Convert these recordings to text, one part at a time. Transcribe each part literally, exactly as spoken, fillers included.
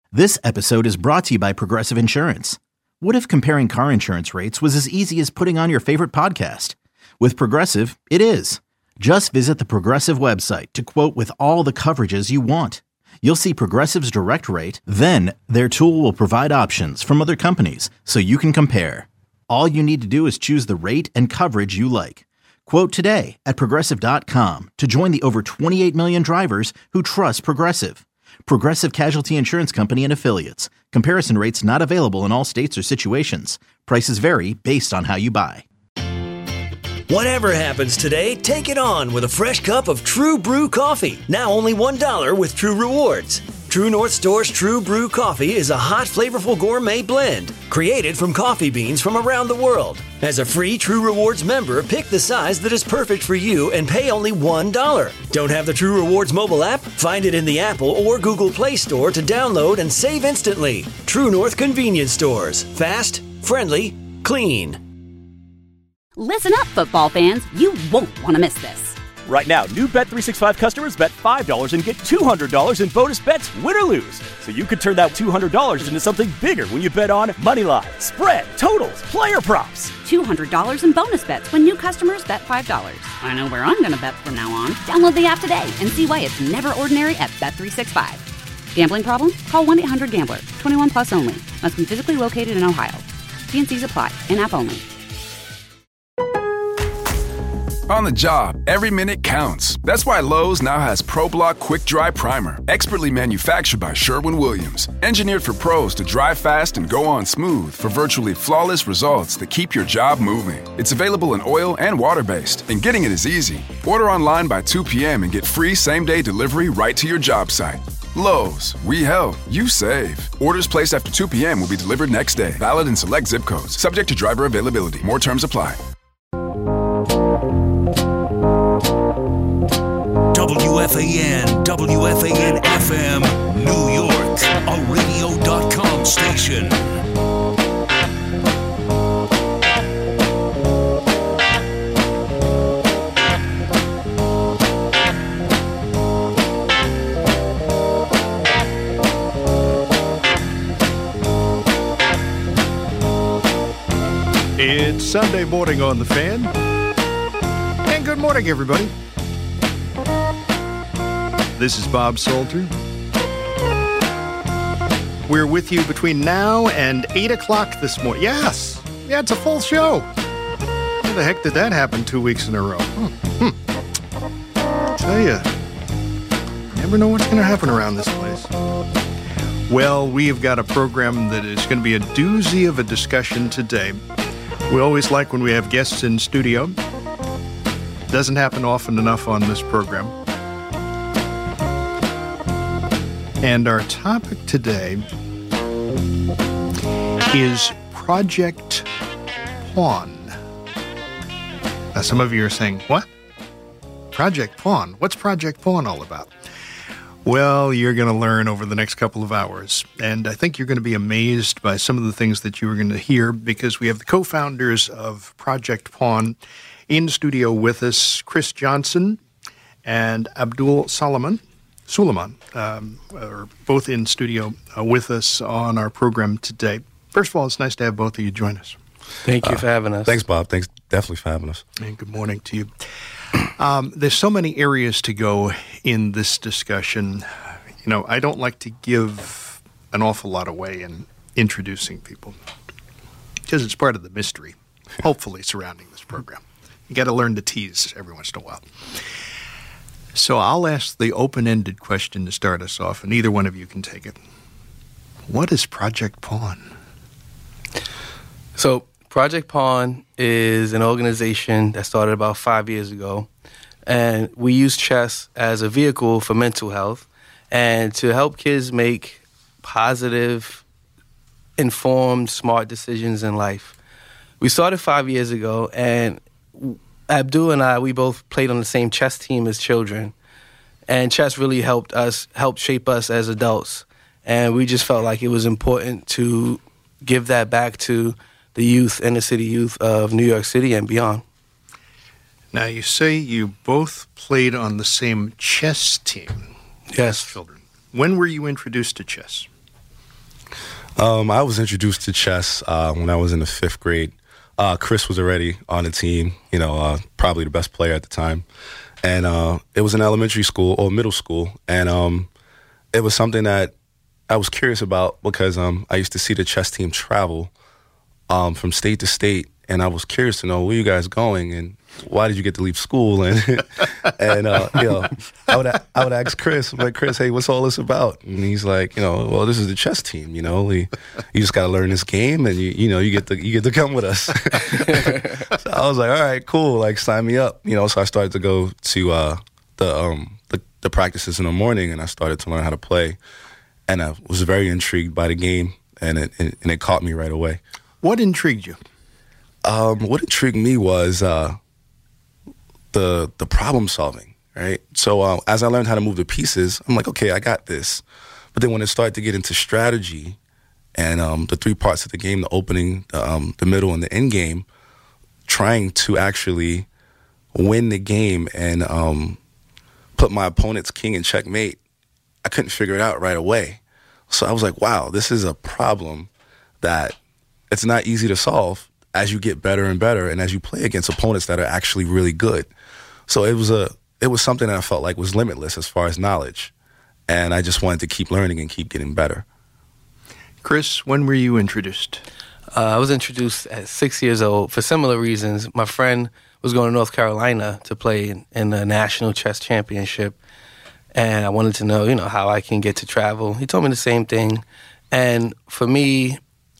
This episode is brought to you by Progressive Insurance. What if comparing car insurance rates was as easy as putting on your favorite podcast? With Progressive, it is. Just visit the Progressive website to quote with all the coverages you want. You'll see Progressive's direct rate, then their tool will provide options from other companies so you can compare. All you need to do is choose the rate and coverage you like. Quote today at progressive dot com to join the over twenty-eight million drivers who trust Progressive. Progressive Casualty Insurance Company and Affiliates. Comparison rates not available in all states or situations. Prices vary based on how you buy. Whatever happens today, take it on with a fresh cup of True Brew coffee. Now only one dollar with True Rewards. True North Store's True Brew coffee is a hot, flavorful gourmet blend created from coffee beans from around the world. As a free True Rewards member, pick the size that is perfect for you and pay only one dollar. Don't have the True Rewards mobile app? Find it in the Apple or Google Play Store to download and save instantly. True North Convenience Stores. Fast, friendly, clean. Listen up, football fans. You won't want to miss this. Right now, new Bet three sixty-five customers bet five dollars and get two hundred dollars in bonus bets, win or lose. So you could turn that two hundred dollars into something bigger when you bet on money line, spread, totals, player props. two hundred dollars in bonus bets when new customers bet five dollars. I know where I'm going to bet from now on. Download the app today and see why it's never ordinary at Bet three sixty-five. Gambling problem? Call one eight hundred gambler. twenty-one plus only. Must be physically located in Ohio. T and C's apply. In-app only. On the job, every minute counts. That's why Lowe's now has ProBlock Quick Dry Primer, expertly manufactured by Sherwin-Williams. Engineered for pros to dry fast and go on smooth for virtually flawless results that keep your job moving. It's available in oil and water-based, and getting it is easy. Order online by two p.m. and get free same-day delivery right to your job site. Lowe's, we help, you save. Orders placed after two p.m. will be delivered next day. Valid in select zip codes. Subject to driver availability. More terms apply. W F A N, W F A N F M, New York, a radio dot com station. It's Sunday morning on The Fan. And good morning, everybody. This is Bob Salter. We're with you between now and eight o'clock this morning. Yes! Yeah, it's a full show. How the heck did that happen two weeks in a row? Hmm. Hmm. I tell you, never know what's going to happen around this place. Well, we've got a program that is going to be a doozy of a discussion today. We always like when we have guests in studio. Doesn't happen often enough on this program. And our topic today is Project Pawn. Now, some of you are saying, what? Project Pawn? What's Project Pawn all about? Well, you're going to learn over the next couple of hours. And I think you're going to be amazed by some of the things that you are going to hear, because we have the co-founders of Project Pawn in studio with us, Chris Johnson and Abdul Solomon. Suleiman, um, are both in studio uh, with us on our program today. First of all, it's nice to have both of you join us. Thank you uh, for having us. Thanks, Bob. Thanks, definitely for having us. And good morning to you. Um, there's so many areas to go in this discussion. You know, I don't like to give an awful lot away in introducing people, because it's part of the mystery, hopefully, surrounding this program. You got to learn to tease every once in a while. So I'll ask the open-ended question to start us off, and either one of you can take it. What is Project Pawn? So Project Pawn is an organization that started about five years ago, and we use chess as a vehicle for mental health and to help kids make positive, informed, smart decisions in life. We started five years ago, and Abdul and I, we both played on the same chess team as children, and chess really helped us, helped shape us as adults, and we just felt like it was important to give that back to the youth, inner city youth of New York City and beyond. Now, you say you both played on the same chess team. Yes. Children. When were you introduced to chess? Um, I was introduced to chess uh, when I was in the fifth grade. Uh, Chris was already on the team, you know, uh, probably the best player at the time. And uh, it was in elementary school or middle school. And um, it was something that I was curious about because um, I used to see the chess team travel um, from state to state. And I was curious to know, where you guys going and why did you get to leave school? And, and uh, you know, I would I would ask Chris, I'm like, Chris, hey, what's all this about? And he's like, you know, well, this is the chess team, you know. We, you just got to learn this game and, you you know, you get to, you get to come with us. So I was like, all right, cool, like, sign me up. You know, so I started to go to uh, the, um, the, the practices in the morning and I started to learn how to play. And I was very intrigued by the game and it, and, and it caught me right away. What intrigued you? Um, what intrigued me was uh, the the problem solving, right? So uh, as I learned how to move the pieces, I'm like, okay, I got this. But then when it started to get into strategy and um, the three parts of the game, the opening, the, um, the middle, and the end game, trying to actually win the game and um, put my opponent's king in checkmate, I couldn't figure it out right away. So I was like, wow, this is a problem that it's not easy to solve as you get better and better and as you play against opponents that are actually really good. So it was a it was something that I felt like was limitless as far as knowledge. And I just wanted to keep learning and keep getting better. Chris, when were you introduced? Uh, I was introduced at six years old for similar reasons. My friend was going to North Carolina to play in, in the National Chess Championship. And I wanted to know, you know, how I can get to travel. He told me the same thing. And for me,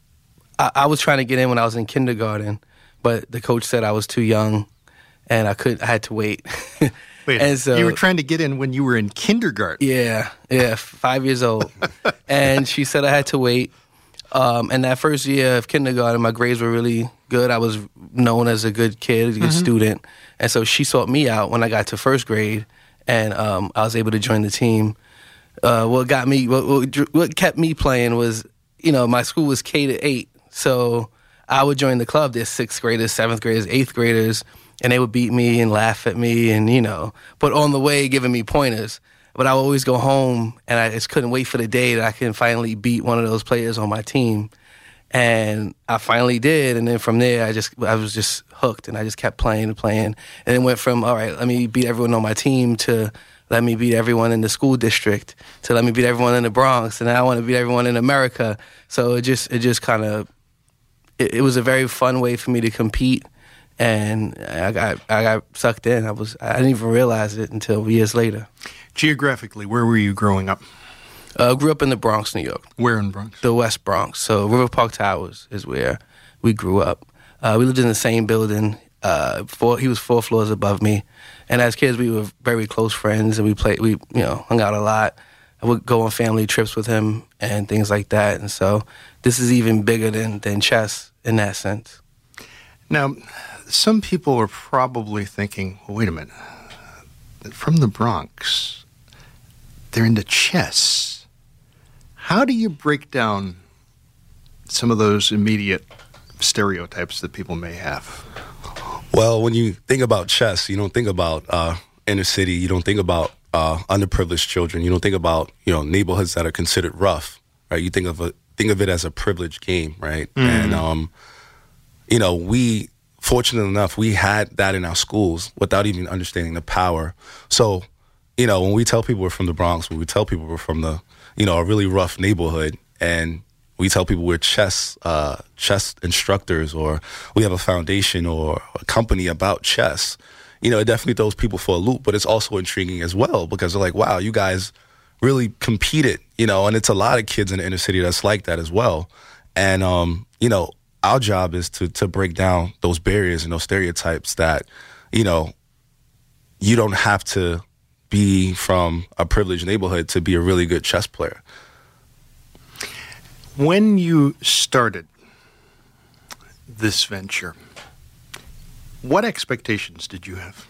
I was trying to get in when I was in kindergarten, but the coach said I was too young, and I could I had to wait. Wait, and so, you were trying to get in when you were in kindergarten? Yeah, yeah, five years old. And she said I had to wait. Um, and that first year of kindergarten, my grades were really good. I was known as a good kid, a good mm-hmm. student. And so she sought me out when I got to first grade, and um, I was able to join the team. Uh, what got me, what, what, what kept me playing was, you know, my school was K to eight. So I would join the club. There's sixth graders, seventh graders, eighth graders, and they would beat me and laugh at me and, you know, but on the way giving me pointers. But I would always go home, and I just couldn't wait for the day that I could finally beat one of those players on my team. And I finally did, and then from there, I just I was just hooked, and I just kept playing and playing. And it went from, all right, let me beat everyone on my team to let me beat everyone in the school district to let me beat everyone in the Bronx, and now I want to beat everyone in America. So it just it just kind of it, it was a very fun way for me to compete, and I got I got sucked in. I was I didn't even realize it until years later. Geographically, where were you growing up? I uh, grew up in the Bronx, New York. Where in Bronx? The West Bronx. So River Park Towers is where we grew up. Uh, we lived in the same building. Uh, four, he was four floors above me, and as kids, we were very close friends, and we played. We you know hung out a lot. I would go on family trips with him and things like that. And so this is even bigger than than chess in that sense. Now, some people are probably thinking, well, wait a minute, from the Bronx, they're into chess. How do you break down some of those immediate stereotypes that people may have? Well, when you think about chess, you don't think about uh, inner city. You don't think about uh, underprivileged children. You don't think about you know neighborhoods that are considered rough, right? You think of a think of it as a privileged game, right? Mm-hmm. And um, you know, we fortunate enough we had that in our schools without even understanding the power. So, you know, when we tell people we're from the Bronx, when we tell people we're from the you know a really rough neighborhood, and we tell people we're chess uh, chess instructors, or we have a foundation or a company about chess. You know, it definitely throws people for a loop, but it's also intriguing as well because they're like, wow, you guys really competed, you know, and it's a lot of kids in the inner city that's like that as well. And, um, you know, our job is to to break down those barriers and those stereotypes that, you know, you don't have to be from a privileged neighborhood to be a really good chess player. When you started this venture, what expectations did you have?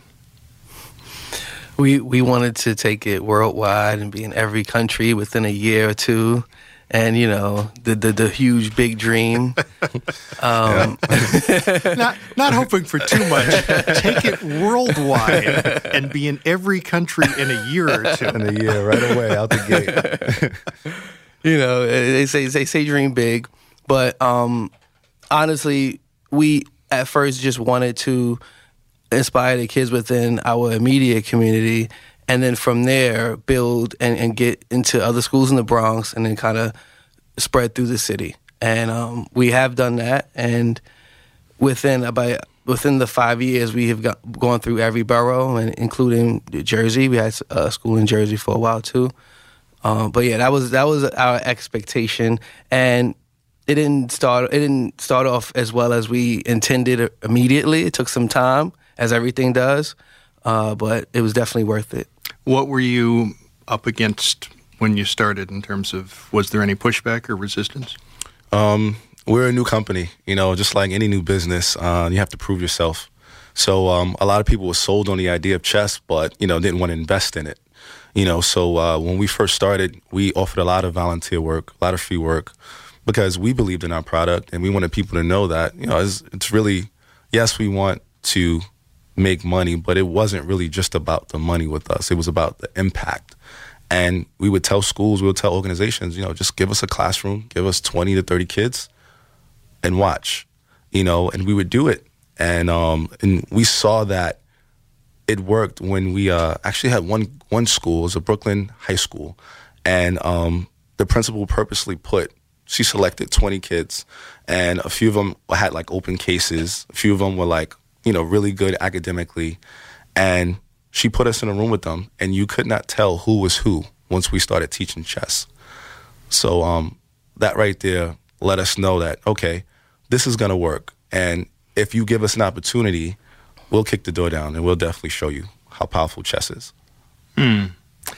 We we wanted to take it worldwide and be in every country within a year or two, and you know the the, the huge big dream. um, not not hoping for too much. Take it worldwide and be in every country in a year or two. In a year, right away out the gate. You know, they say they say dream big, but um, honestly, we at first just wanted to inspire the kids within our immediate community, and then from there build and, and get into other schools in the Bronx, and then kind of spread through the city. And um, we have done that, and within about within the five years, we have got, gone through every borough, and including Jersey. We had a school in Jersey for a while too. Um, but yeah, that was that was our expectation, and it didn't start. It didn't start off as well as we intended immediately. It took some time, as everything does, uh, but it was definitely worth it. What were you up against when you started? In terms of, was there any pushback or resistance? Um, we're a new company, you know, just like any new business. Uh, you have to prove yourself. So um, a lot of people were sold on the idea of chess, but you know, didn't want to invest in it. You know, so uh, when we first started, we offered a lot of volunteer work, a lot of free work, because we believed in our product and we wanted people to know that, you know, it's, it's really, yes, we want to make money, but it wasn't really just about the money with us. It was about the impact. And we would tell schools, we would tell organizations, you know, just give us a classroom, give us twenty to thirty kids and watch, you know, and we would do it. And um, and we saw that it worked when we uh, actually had one one school, it was a Brooklyn high school, and um, the principal purposely put, she selected twenty kids, and a few of them had like open cases, a few of them were like, you know, really good academically, and she put us in a room with them, and you could not tell who was who once we started teaching chess. So um, that right there let us know that, okay, this is going to work, and if you give us an opportunity, we'll kick the door down, and we'll definitely show you how powerful chess is. Mm.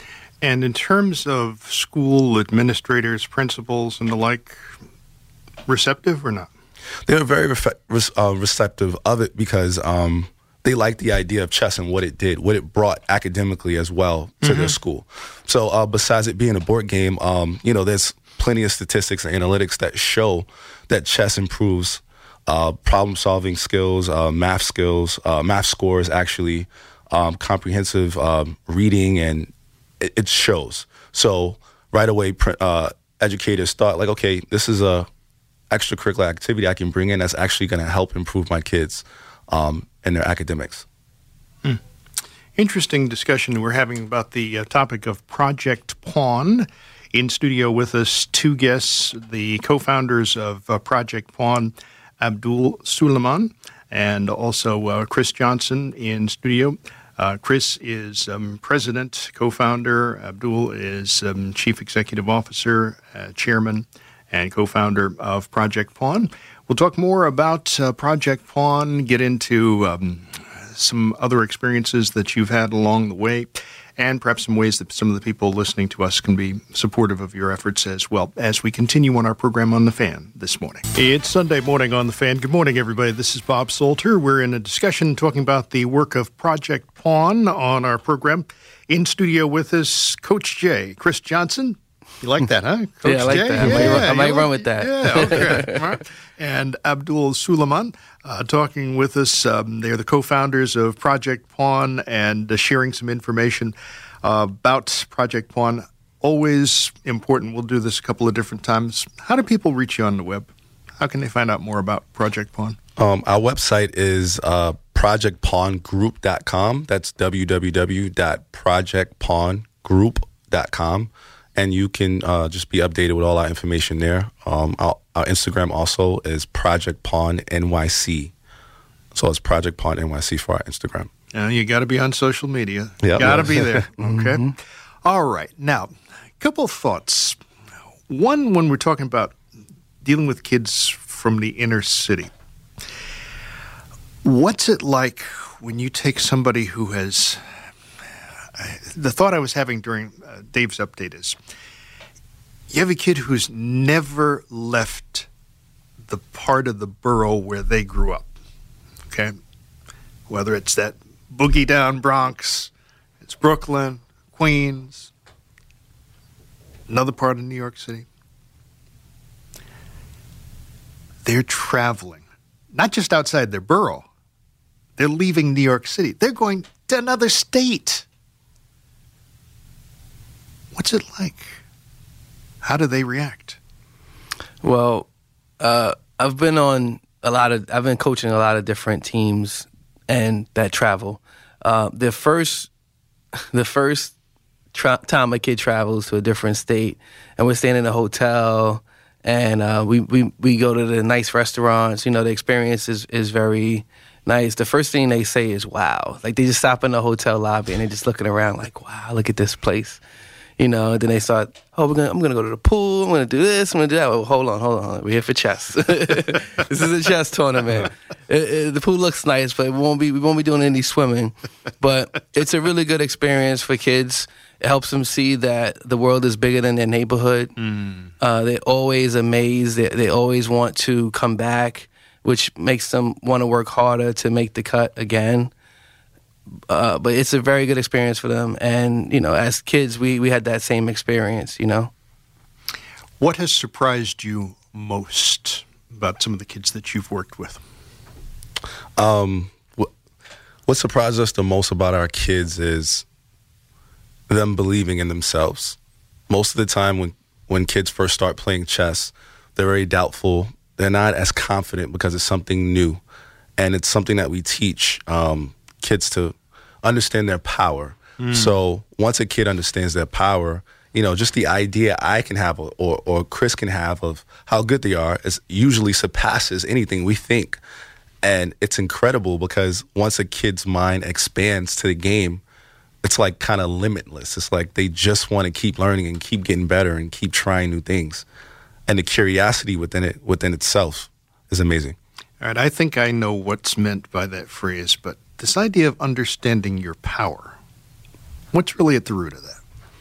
And in terms of school administrators, principals, and the like, receptive or not? They were very refe- re- uh, receptive of it because um, they liked the idea of chess and what it did, what it brought academically as well to mm-hmm. their school. So uh, besides it being a board game, um, you know, there's plenty of statistics and analytics that show that chess improves Uh, problem-solving skills, uh, math skills, uh, math scores, actually, um, comprehensive um, reading, and it, it shows. So right away, uh, educators thought, like, okay, this is a extracurricular activity I can bring in that's actually going to help improve my kids um, in their academics. Hmm. Interesting discussion we're having about the uh, topic of Project Pawn. In studio with us, two guests, the co-founders of uh, Project Pawn, Abdul Suleiman, and also uh, Chris Johnson in studio. Uh, Chris is um, president, co-founder. Abdul is um, chief executive officer, uh, chairman, and co-founder of Project Pawn. We'll talk more about uh, Project Pawn, get into um, some other experiences that you've had along the way, and perhaps some ways that some of the people listening to us can be supportive of your efforts as well as we continue on our program on The Fan this morning. It's Sunday morning on The Fan. Good morning, everybody. This is Bob Salter. We're in a discussion talking about the work of Project Pawn on our program. In studio with us, Coach J, Chris Johnson. You like that, huh? Coach yeah, I like J? that. I Yeah, might, run, I might like, run with that. Yeah, okay. All right. And Abdul Suleiman uh, talking with us. Um, they're the co-founders of Project Pawn and uh, sharing some information uh, about Project Pawn. Always important. We'll do this a couple of different times. How do people reach you on the web? How can they find out more about Project Pawn? Um, our website is uh, project pawn group dot com. That's w w w dot project pawn group dot com. And you can uh, just be updated with all our information there. Um, our, our Instagram also is Project Pawn N Y C. So it's Project Pawn N Y C for our Instagram. Uh, you got to be on social media. Yep. Got to be there. Okay. Mm-hmm. All right. Now, a couple of thoughts. One, when we're talking about dealing with kids from the inner city, what's it like when you take somebody who has... The thought I was having during uh, Dave's update is, you have a kid who's never left the part of the borough where they grew up, okay? Whether it's that boogie down Bronx, it's Brooklyn, Queens, another part of New York City. They're traveling, not just outside their borough. They're leaving New York City. They're going to another state. What's it like? How do they react? Well, uh, I've been on a lot of, I've been coaching a lot of different teams and that travel. Uh, the first, the first tra- time a kid travels to a different state, and we're staying in a hotel, and uh, we, we we go to the nice restaurants. You know, the experience is, is very nice. The first thing they say is, wow. Like, they just stop in the hotel lobby, and they're just looking around like, wow, look at this place. You know, then they start, oh, we're gonna, I'm going to go to the pool. I'm going to do this. I'm going to do that. Well, hold on, hold on. We're here for chess. This is a chess tournament. It, it, the pool looks nice, but it won't be, we won't be doing any swimming. But it's a really good experience for kids. It helps them see that the world is bigger than their neighborhood. Mm. Uh, they're always amazed. They, they always want to come back, which makes them want to work harder to make the cut again. Uh, but it's a very good experience for them. And, you know, as kids, we, we had that same experience, you know. What has surprised you most about some of the kids that you've worked with? Um, what, what surprised us the most about our kids is them believing in themselves. Most of the time when, when kids first start playing chess, they're very doubtful. They're not as confident because it's something new. And it's something that we teach um kids to understand their power. Mm. So once a kid understands their power, you know, just the idea I can have or, or Chris can have of how good they are is usually surpasses anything we think. And it's incredible because once a kid's mind expands to the game, it's like kind of limitless. It's like they just want to keep learning and keep getting better and keep trying new things. And the curiosity within it, within itself is amazing. All right, I think I know what's meant by that phrase, but this idea of understanding your power, what's really at the root of that?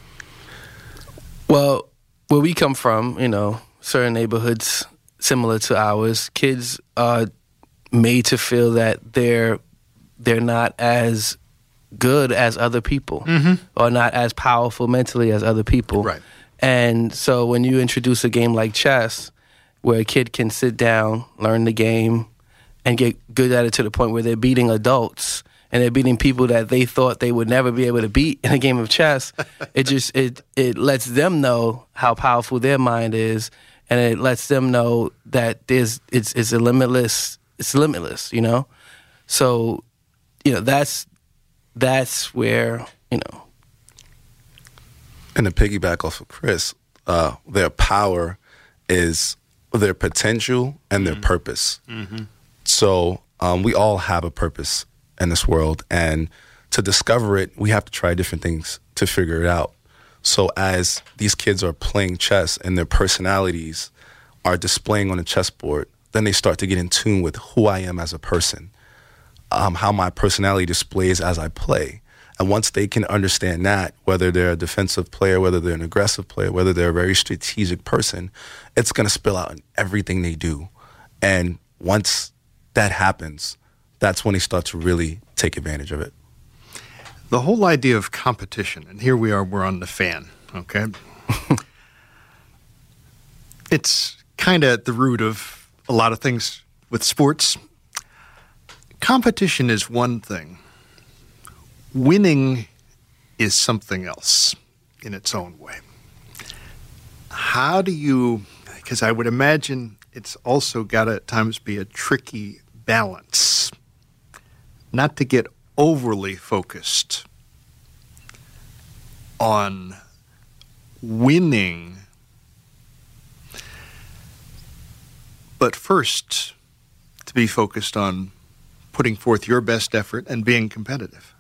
Well, where we come from, you know, certain neighborhoods similar to ours, kids are made to feel that they're they're not as good as other people, mm-hmm. or not as powerful mentally as other people. Right. And so when you introduce a game like chess, where a kid can sit down, learn the game, and get good at it to the point where they're beating adults and they're beating people that they thought they would never be able to beat in a game of chess, it just it it lets them know how powerful their mind is, and it lets them know that there's it's it's a limitless it's limitless, you know. So, you know, that's that's where, you know. And to piggyback off of Chris, uh, their power is their potential and their mm-hmm. purpose. Mm-hmm. So um, we all have a purpose in this world, and to discover it, we have to try different things to figure it out. So as these kids are playing chess and their personalities are displaying on the chessboard, then they start to get in tune with who I am as a person, um, how my personality displays as I play. And once they can understand that, whether they're a defensive player, whether they're an aggressive player, whether they're a very strategic person, it's going to spill out in everything they do. And once that happens, that's when they start to really take advantage of it. The whole idea of competition, and here we are, we're on the fan, okay? It's kind of at the root of a lot of things with sports. Competition is one thing. Winning is something else in its own way. How do you, because I would imagine it's also got to at times be a tricky balance, not to get overly focused on winning, but first to be focused on putting forth your best effort and being competitive.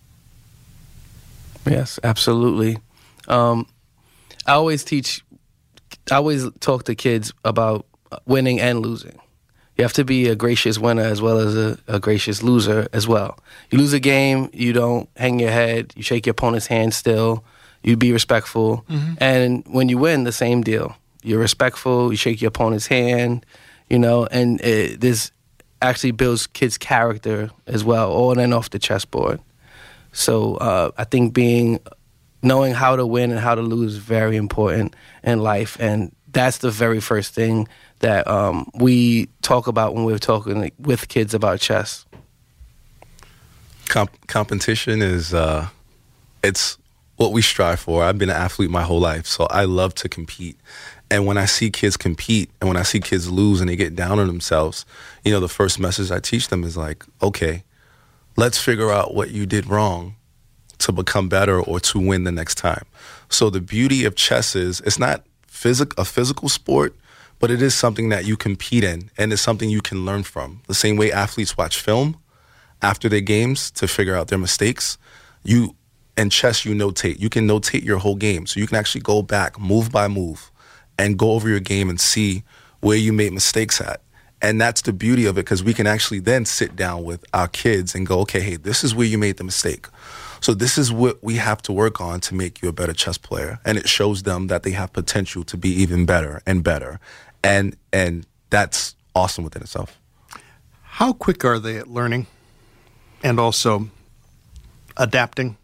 Yes, absolutely. Um, I always teach, I always talk to kids about winning and losing. You have to be a gracious winner as well as a, a gracious loser as well. You lose a game, you don't hang your head, you shake your opponent's hand still, you be respectful. Mm-hmm. And when you win, the same deal. You're respectful, you shake your opponent's hand, you know, and it, this actually builds kids' character as well, on and off the chessboard. So uh, I think being, knowing how to win and how to lose is very important in life. And that's the very first thing that um, we talk about when we're talking with kids about chess. Comp- competition is, uh, it's what we strive for. I've been an athlete my whole life, so I love to compete. And when I see kids compete and when I see kids lose and they get down on themselves, you know, the first message I teach them is like, okay, let's figure out what you did wrong to become better or to win the next time. So the beauty of chess is it's not physic- a physical sport, but it is something that you compete in and it's something you can learn from. The same way athletes watch film after their games to figure out their mistakes, you in chess, you notate. You can notate your whole game. So you can actually go back move by move and go over your game and see where you made mistakes at. And that's the beauty of it, because we can actually then sit down with our kids and go, okay, hey, this is where you made the mistake. So this is what we have to work on to make you a better chess player. And it shows them that they have potential to be even better and better. And and that's awesome within itself. How quick are they at learning and also adapting?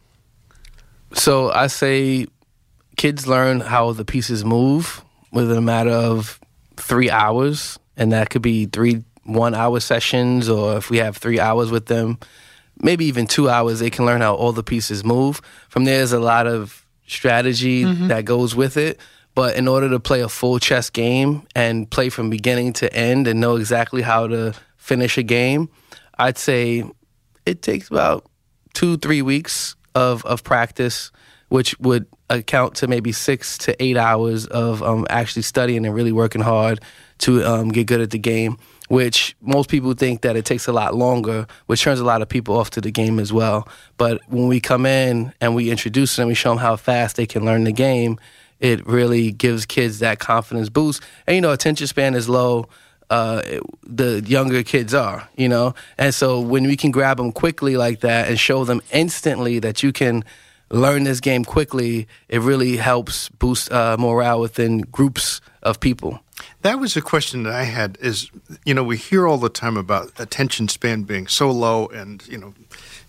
So I say kids learn how the pieces move within a matter of three hours, and that could be three one-hour sessions, or if we have three hours with them, maybe even two hours, they can learn how all the pieces move. From there, there's a lot of strategy mm-hmm. that goes with it, but in order to play a full chess game and play from beginning to end and know exactly how to finish a game, I'd say it takes about two, three weeks of, of practice, which would account to maybe six to eight hours of um, actually studying and really working hard to um, get good at the game, which most people think that it takes a lot longer, which turns a lot of people off to the game as well. But when we come in and we introduce them, we show them how fast they can learn the game, it really gives kids that confidence boost. And, you know, attention span is low. Uh, the younger kids are, you know? And so when we can grab them quickly like that and show them instantly that you can learn this game quickly, it really helps boost uh, morale within groups of people. That was a question that I had is, you know, we hear all the time about attention span being so low and, you know,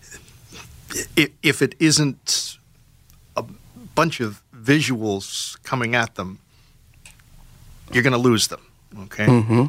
if, if it isn't a bunch of visuals coming at them, you're going to lose them, okay? Mm-hmm.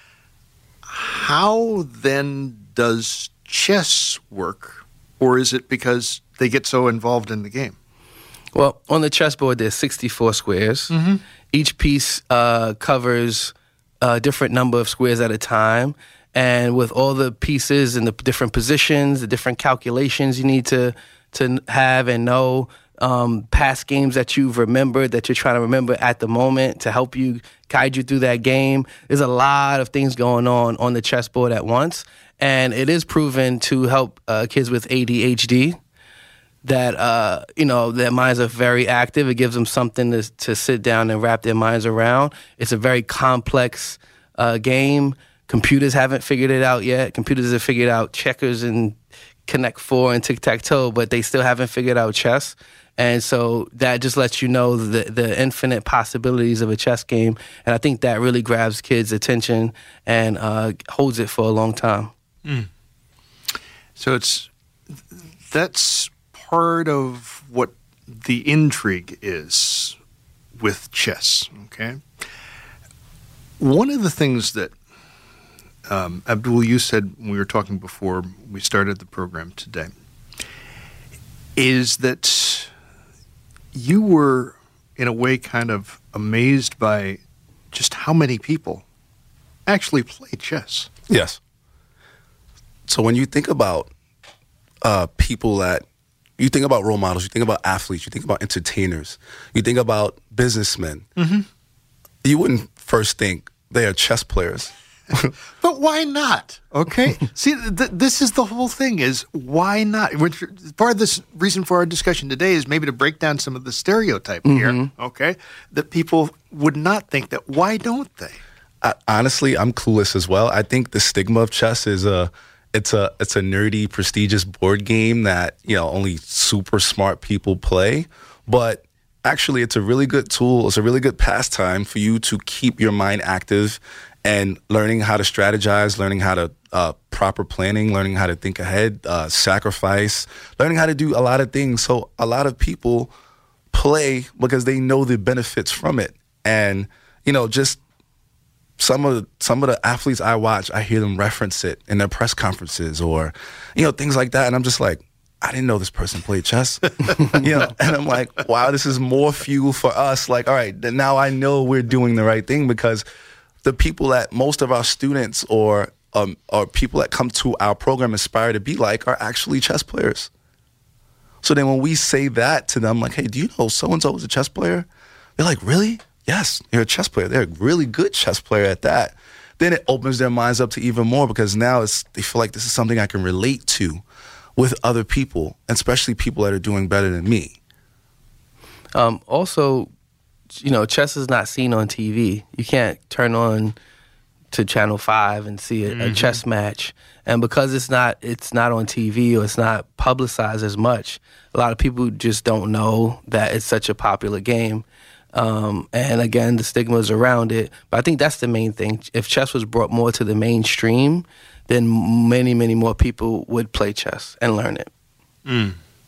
How then does chess work, or is it because they get so involved in the game? Well, on the chessboard, there's sixty-four squares. Mm-hmm. Each piece uh, covers a different number of squares at a time. And with all the pieces and the different positions, the different calculations you need to to have and know, um, past games that you've remembered, that you're trying to remember at the moment to help you guide you through that game. There's a lot of things going on on the chessboard at once. And it is proven to help uh, kids with A D H D. That, uh, you know, their minds are very active. It gives them something to, to sit down and wrap their minds around. It's a very complex uh, game. Computers haven't figured it out yet. Computers have figured out checkers and Connect Four and tic-tac-toe, but they still haven't figured out chess. And so that just lets you know the, the infinite possibilities of a chess game. And I think that really grabs kids' attention and uh, holds it for a long time. Mm. So it's that's... part of what the intrigue is with chess, okay? One of the things that, um, Abdul, you said when we were talking before we started the program today, is that you were, in a way, kind of amazed by just how many people actually play chess. Yes. So when you think about uh, people that You think about role models, you think about athletes, you think about entertainers, you think about businessmen. Mm-hmm. You wouldn't first think they are chess players. But why not? Okay? See, th- this is the whole thing is why not? Which, part of this reason for our discussion today is maybe to break down some of the stereotype mm-hmm. here, okay, that people would not think that. Why don't they? I, honestly, I'm clueless as well. I think the stigma of chess is a... It's a it's a nerdy, prestigious board game that, you know, only super smart people play. But actually, it's a really good tool. It's a really good pastime for you to keep your mind active and learning how to strategize, learning how to uh, proper planning, learning how to think ahead, uh, sacrifice, learning how to do a lot of things. So a lot of people play because they know the benefits from it. And, you know, just Some of the, some of the athletes I watch, I hear them reference it in their press conferences or, you know, things like that. And I'm just like, I didn't know this person played chess. You know, and I'm like, wow, this is more fuel for us. Like, all right, then now I know we're doing the right thing, because the people that most of our students or um, or people that come to our program aspire to be like are actually chess players. So then when we say that to them, like, hey, do you know so-and-so is a chess player? They're like, really? Yes, you're a chess player. They're a really good chess player at that. Then it opens their minds up to even more, because now it's they feel like this is something I can relate to with other people, especially people that are doing better than me. Um, also, you know, chess is not seen on T V. You can't turn on to Channel five and see a, mm-hmm. a chess match. And because it's not it's not on T V or it's not publicized as much, a lot of people just don't know that it's such a popular game. Um, and again, the stigmas around it. But I think that's the main thing. If chess was brought more to the mainstream, then many, many more people would play chess and learn it. Mm.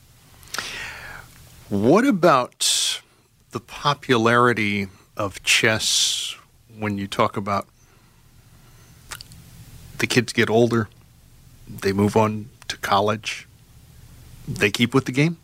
What about the popularity of chess when you talk about the kids get older, they move on to college, they keep with the game?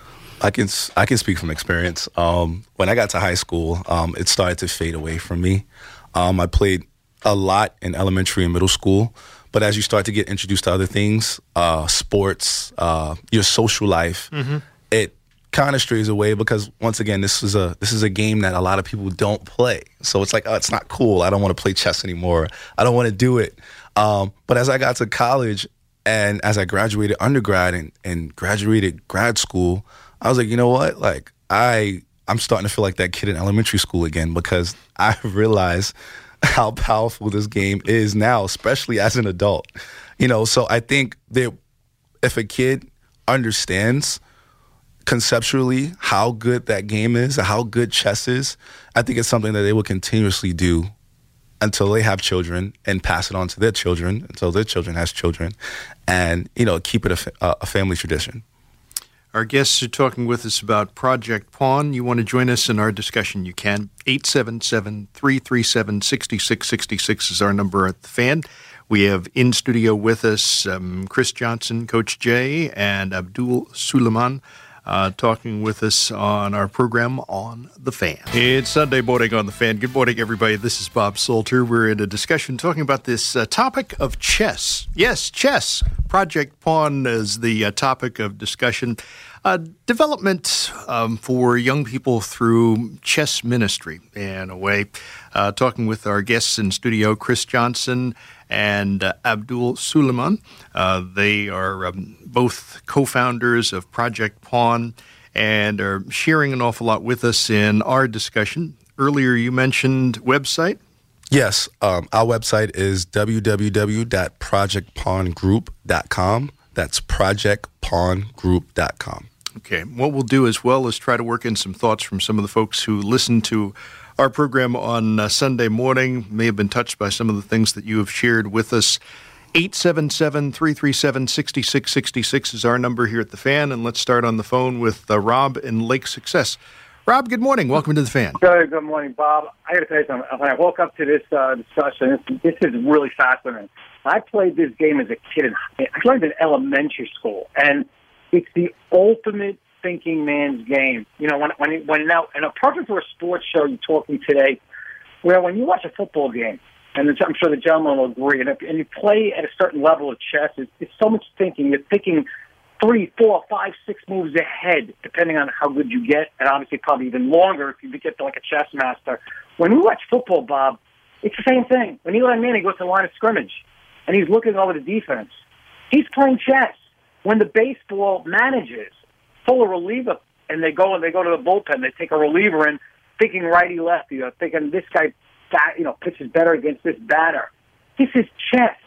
I can I can speak from experience. Um, when I got to high school, um, it started to fade away from me. Um, I played a lot in elementary and middle school, but as you start to get introduced to other things, uh, sports, uh, your social life, mm-hmm. it kind of strays away, because once again, this is a this is a game that a lot of people don't play. So it's like, oh, it's not cool. I don't want to play chess anymore. I don't want to do it. Um, but as I got to college and as I graduated undergrad and, and graduated grad school, I was like, you know what? Like, I, I'm starting to feel like that kid in elementary school again, because I realize how powerful this game is now, especially as an adult. You know, so I think that if a kid understands conceptually how good that game is, how good chess is, I think it's something that they will continuously do until they have children and pass it on to their children, until their children has children, and, you know, keep it a, a family tradition. Our guests are talking with us about Project Pawn. You want to join us in our discussion, you can. eight seven seven, three three seven, six six six six is our number at the Fan. We have in studio with us um, Chris Johnson, Coach Jay, and Abdul Suleiman uh, talking with us on our program on The Fan. It's Sunday morning on The Fan. Good morning, everybody. This is Bob Salter. We're in a discussion talking about this uh, topic of chess. Yes, chess. Project Pawn is the uh, topic of discussion. Uh, development um, for young people through chess ministry, in a way. Uh, talking with our guests in studio, Chris Johnson and uh, Abdul Suleiman. Uh, they are um, both co-founders of Project Pawn and are sharing an awful lot with us in our discussion. Earlier you mentioned website. Yes, um, our website is w w w dot project pawn group dot com. That's project pawn group dot com. Okay. What we'll do as well is try to work in some thoughts from some of the folks who listen to our program on uh, Sunday morning, may have been touched by some of the things that you have shared with us. eight seven seven, three three seven, six six six six is our number here at The Fan. And let's start on the phone with uh, Rob in Lake Success. Rob, good morning. Welcome to The Fan. Good, good morning, Bob. I got to tell you something. When I woke up to this uh, discussion, this, this is really fascinating. I played this game as a kid. In, I played in elementary school, and it's the ultimate thinking man's game. You know, when when when now, and a perfect for a sports show you're talking today, where when you watch a football game, and I'm sure the gentleman will agree, and, if, and you play at a certain level of chess, it's, it's so much thinking. You're thinking three, four, five, six moves ahead, depending on how good you get, and obviously probably even longer if you get to like a chess master. When we watch football, Bob, it's the same thing. When Eli Manning goes to the line of scrimmage, and he's looking over the defense, he's playing chess. When the baseball manages, pull a reliever, and they go and they go to the bullpen, they take a reliever in, thinking righty lefty, or thinking this guy, you know, pitches better against this batter. This is chess.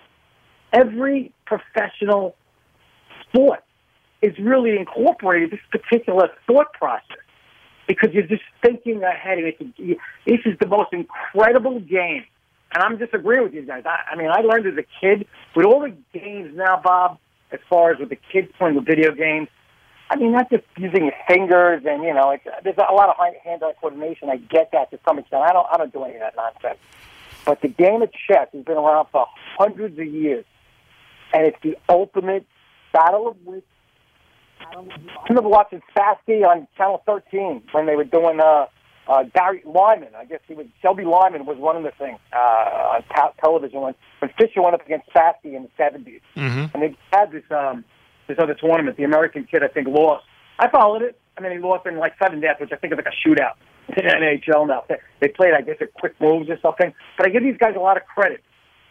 Every professional sport is really incorporated this particular thought process because you're just thinking ahead, and it's, this is the most incredible game. And I'm disagreeing with you guys. I, I mean, I learned as a kid with all the games now, Bob, as far as with the kids playing with video games. I mean, not just using your fingers, and you know, it's, there's a lot of hand-eye coordination. I get that to some extent. I don't, I don't do any of that nonsense. But the game of chess has been around for hundreds of years, and it's the ultimate battle of wits, I remember watching Sassy on Channel thirteen when they were doing uh, uh, Gary Lyman. I guess he was Shelby Lyman was running the thing uh, on ta- television when, when Fisher went up against Sassy in the seventies, Mm-hmm. and they had this um, this other tournament. The American kid, I think, lost. I followed it. I mean, he lost in like sudden death, which I think is like a shootout in the N H L now. They, they played, I guess, at quick moves or something. But I give these guys a lot of credit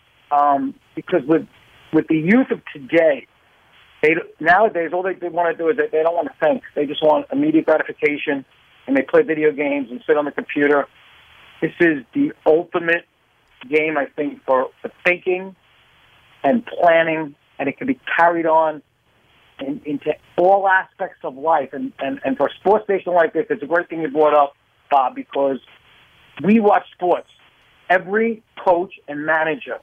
um, because with with the youth of today. They, nowadays, all they, they want to do is they, they don't want to think. They just want immediate gratification, and they play video games and sit on the computer. This is the ultimate game, I think, for, for thinking and planning, and it can be carried on in, into all aspects of life. And, and, and for a sports station like this, it's a great thing you brought up, Bob, because we watch sports. Every coach and manager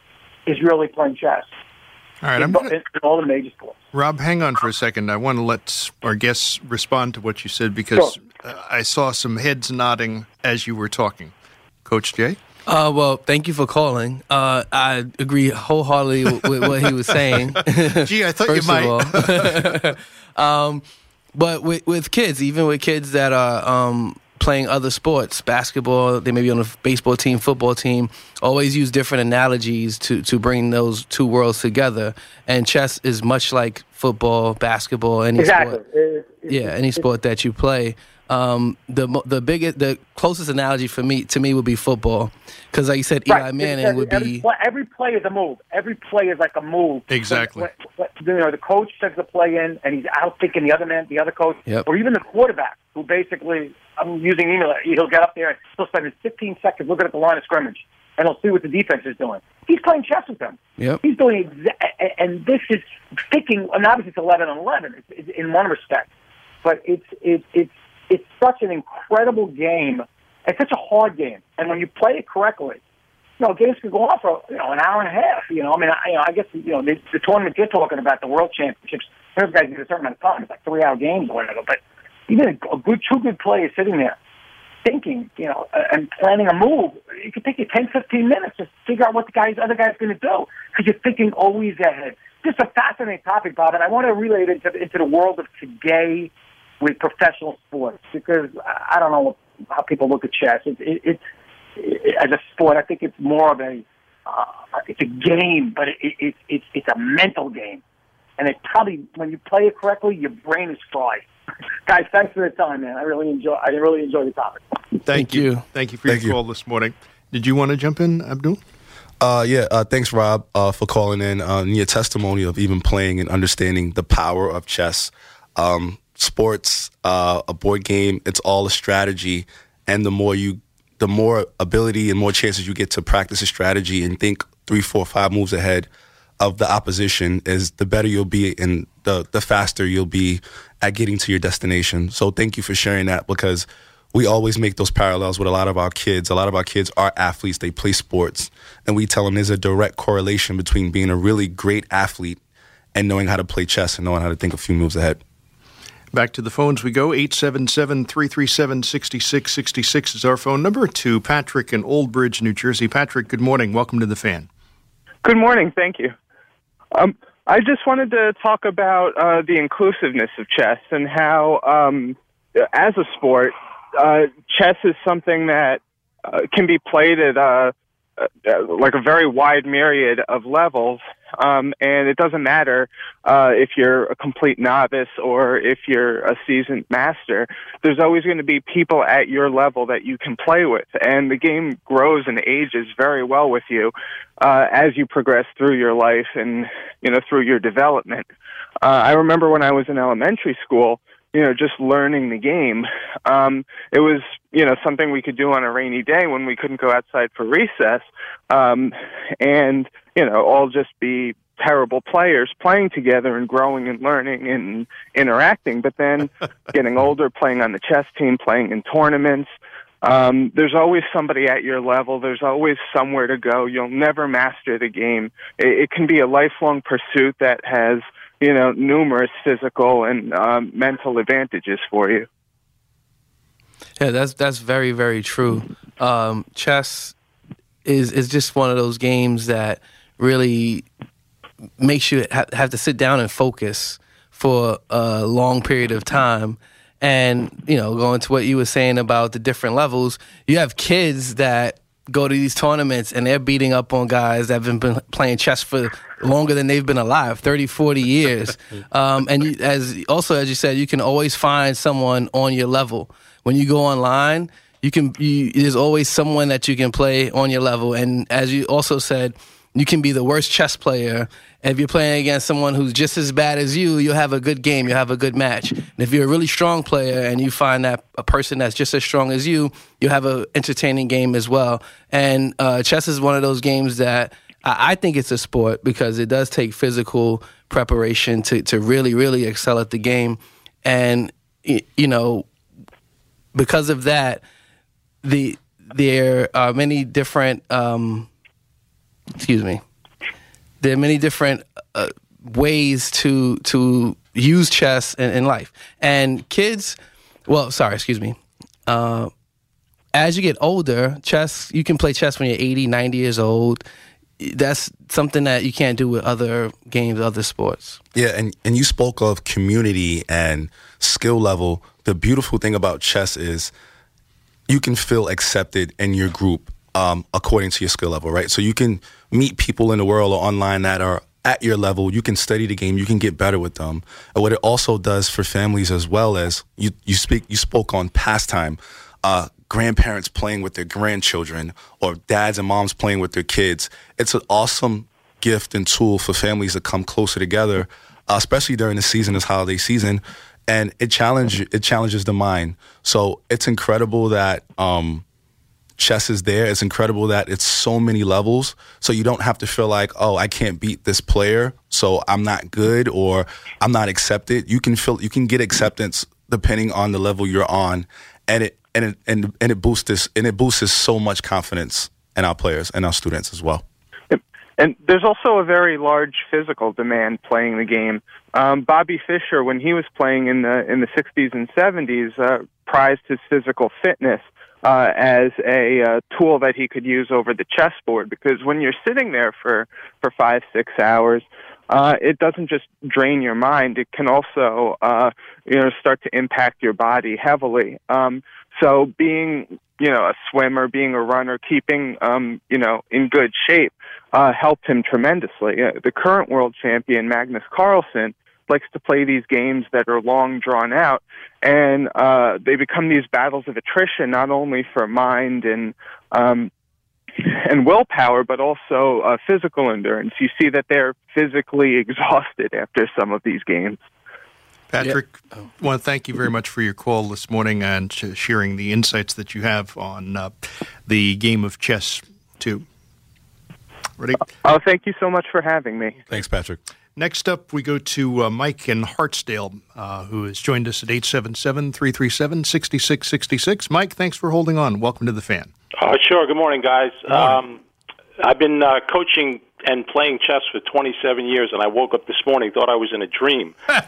is really playing chess. All right, I'm in, gonna, in all the major sports. Rob, hang on for a second. I want to let our guests respond to what you said because Sure. uh, I saw some heads nodding as you were talking. Coach Jay? Uh, well, thank you for calling. Uh, I agree wholeheartedly with, with what he was saying. Gee, I thought you might. um, but with, with kids, even with kids that are um, playing other sports, basketball, they may be on a baseball team, football team, always use different analogies to, to bring those two worlds together. And chess is much like football, basketball, any exactly. sport. It, it, Yeah, any sport that you play. Um, the mo- the biggest, the closest analogy for me to me would be football, because like you said, Eli right. Manning every, would every, be play, every play is a move. Every play is like a move. Exactly. When, when, when, you know, the coach sends the play in, and he's out thinking the other man, the other coach, Yep. or even the quarterback, who basically, I'm using email. He'll get up there and he'll spend fifteen seconds looking at the line of scrimmage, and he'll see what the defense is doing. He's playing chess with them. Yep. He's doing, exa- and this is thinking. And obviously, it's eleven on eleven. It's, it's in one respect, but it's it's it's. It's such an incredible game. It's such a hard game, and when you play it correctly, you know, games can go on for you know an hour and a half. You know, I mean, I, you know, I guess you know the, the tournament you're talking about, the World Championships. Those guys need a certain amount of time. It's like three-hour games or whatever. But even a, a good, two good players sitting there thinking, you know, uh, and planning a move, it could take you ten, fifteen minutes to figure out what the guy's other guy's going to do because you're thinking always ahead. Just a fascinating topic, Bob, and I want to relate it into, into the world of today with professional sports, because I don't know how people look at chess. It, it, it, it, as a sport, I think it's more of a uh, it's a game, but it, it, it, it's a mental game, and it probably when you play it correctly, your brain is fried. Guys, thanks for the time, man. I really enjoy. I really enjoy the topic. Thank, Thank you. you. Thank you for Thank your you. call this morning. Did you want to jump in, Abdul? Uh, yeah, uh, thanks, Rob, uh, for calling in uh, and your testimony of even playing and understanding the power of chess. Um, sports, uh, a board game, it's all a strategy, and the more you, the more ability and more chances you get to practice a strategy and think three, four, five moves ahead of the opposition, is the better you'll be and the the faster you'll be at getting to your destination. So thank you for sharing that, because we always make those parallels with a lot of our kids. A lot of our kids are athletes, they play sports, and we tell them there's a direct correlation between being a really great athlete and knowing how to play chess and knowing how to think a few moves ahead. Back to the phones we go. eight seven seven, three three seven, six six six six is our phone number. To Patrick in Old Bridge, New Jersey. Patrick, good morning. Welcome to The Fan. Good morning. Thank you. Um, I just wanted to talk about uh, the inclusiveness of chess and how, um, as a sport, uh, chess is something that uh, can be played at uh, uh, like a very wide myriad of levels. Um, and it doesn't matter uh, if you're a complete novice or if you're a seasoned master. There's always going to be people at your level that you can play with, and the game grows and ages very well with you uh, as you progress through your life and you know through your development. Uh, I remember when I was in elementary school, you know, just learning the game. Um, it was, you know, something we could do on a rainy day when we couldn't go outside for recess, um, and, you know, all just be terrible players playing together and growing and learning and interacting. But then getting older, playing on the chess team, playing in tournaments, um, there's always somebody at your level. There's always somewhere to go. You'll never master the game. It, it can be a lifelong pursuit that has, you know, numerous physical and um, mental advantages for you. Yeah, that's that's very, very true. Um, chess is is just one of those games that really makes you ha- have to sit down and focus for a long period of time. And, you know, going to what you were saying about the different levels, you have kids that go to these tournaments and they're beating up on guys that have been playing chess for longer than they've been alive, thirty, forty years. Um, and you, as also, as you said, you can always find someone on your level. When you go online, you can you, there's always someone that you can play on your level. And as you also said, you can be the worst chess player. And if you're playing against someone who's just as bad as you, you'll have a good game. You'll have a good match. And if you're a really strong player and you find that a person that's just as strong as you, you'll have an entertaining game as well. And uh, chess is one of those games that I, I think it's a sport because it does take physical preparation to, to really, really excel at the game. And, you know, because of that, the there are many different, um, excuse me, there are many different uh, ways to to use chess in, in life. And kids, well, sorry, excuse me. Uh, as you get older, chess, you can play chess when you're eighty, ninety years old. That's something that you can't do with other games, other sports. Yeah, and, and you spoke of community and skill level. The beautiful thing about chess is you can feel accepted in your group um, according to your skill level, right? So you can meet people in the world or online that are at your level. You can study the game. You can get better with them. And what it also does for families as well as you, you speak, you spoke on pastime, uh, grandparents playing with their grandchildren or dads and moms playing with their kids. It's an awesome gift and tool for families to come closer together, uh, especially during the season, this holiday season. And it challenge it challenges the mind. So it's incredible that um, chess is there. It's incredible that it's so many levels. So you don't have to feel like, oh, I can't beat this player, so I'm not good or I'm not accepted. You can feel you can get acceptance depending on the level you're on, and it and it and, and it boosts this and it boosts so much confidence in our players and our students as well. And there's also a very large physical demand playing the game. Um, Bobby Fischer, when he was playing in the in the sixties and seventies, uh, prized his physical fitness uh, as a uh, tool that he could use over the chessboard. Because when you're sitting there for, for five, six hours, uh, it doesn't just drain your mind. It can also uh, you know start to impact your body heavily. Um, so being you know a swimmer, being a runner, keeping um, you know in good shape Uh, helped him tremendously. Uh, the current world champion, Magnus Carlsen, likes to play these games that are long drawn out, and uh, they become these battles of attrition, not only for mind and um, and willpower, but also uh, physical endurance. You see that they're physically exhausted after some of these games. Patrick, I want to thank you very much for your call this morning and sharing the insights that you have on uh, the game of chess, too. Ready? Oh, thank you so much for having me. Thanks, Patrick. Next up, we go to uh, Mike in Hartsdale, uh, who has joined us at eight seven seven, three three seven, six six six six. Mike, thanks for holding on. Welcome to the Fan. Uh, sure. Good morning, guys. Good morning. Um, I've been uh, coaching and playing chess for twenty-seven years, and I woke up this morning, thought I was in a dream. uh,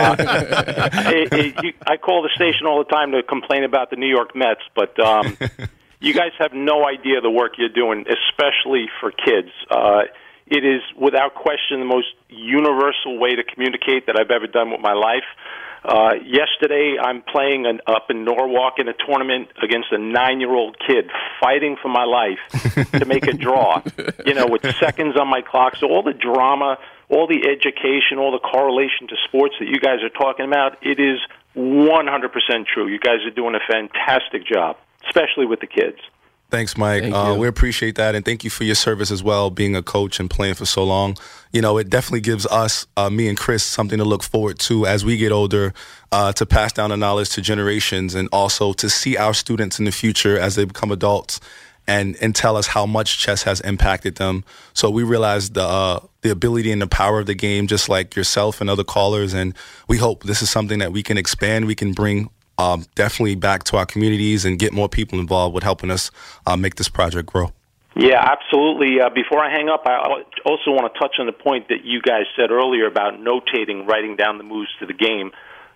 it, it, you, I call the station all the time to complain about the New York Mets, but um, you guys have no idea the work you're doing, especially for kids. Uh, it is, without question, the most universal way to communicate that I've ever done with my life. Uh, yesterday, I'm playing an, up in Norwalk in a tournament against a nine-year-old kid, fighting for my life to make a draw, you know, with seconds on my clock. So all the drama, all the education, all the correlation to sports that you guys are talking about, it is one hundred percent true. You guys are doing a fantastic job, especially with the kids. Thanks, Mike. Thank uh, you. we appreciate that, and thank you for your service as well, being a coach and playing for so long. You know, it definitely gives us, uh, me and Chris, something to look forward to as we get older, uh, to pass down the knowledge to generations, and also to see our students in the future as they become adults and, and tell us how much chess has impacted them. So we realize the uh, the ability and the power of the game, just like yourself and other callers, and we hope this is something that we can expand, we can bring Um, definitely back to our communities and get more people involved with helping us uh, make this project grow. Yeah, absolutely. Uh, before I hang up, I also want to touch on the point that you guys said earlier about notating, writing down the moves to the game.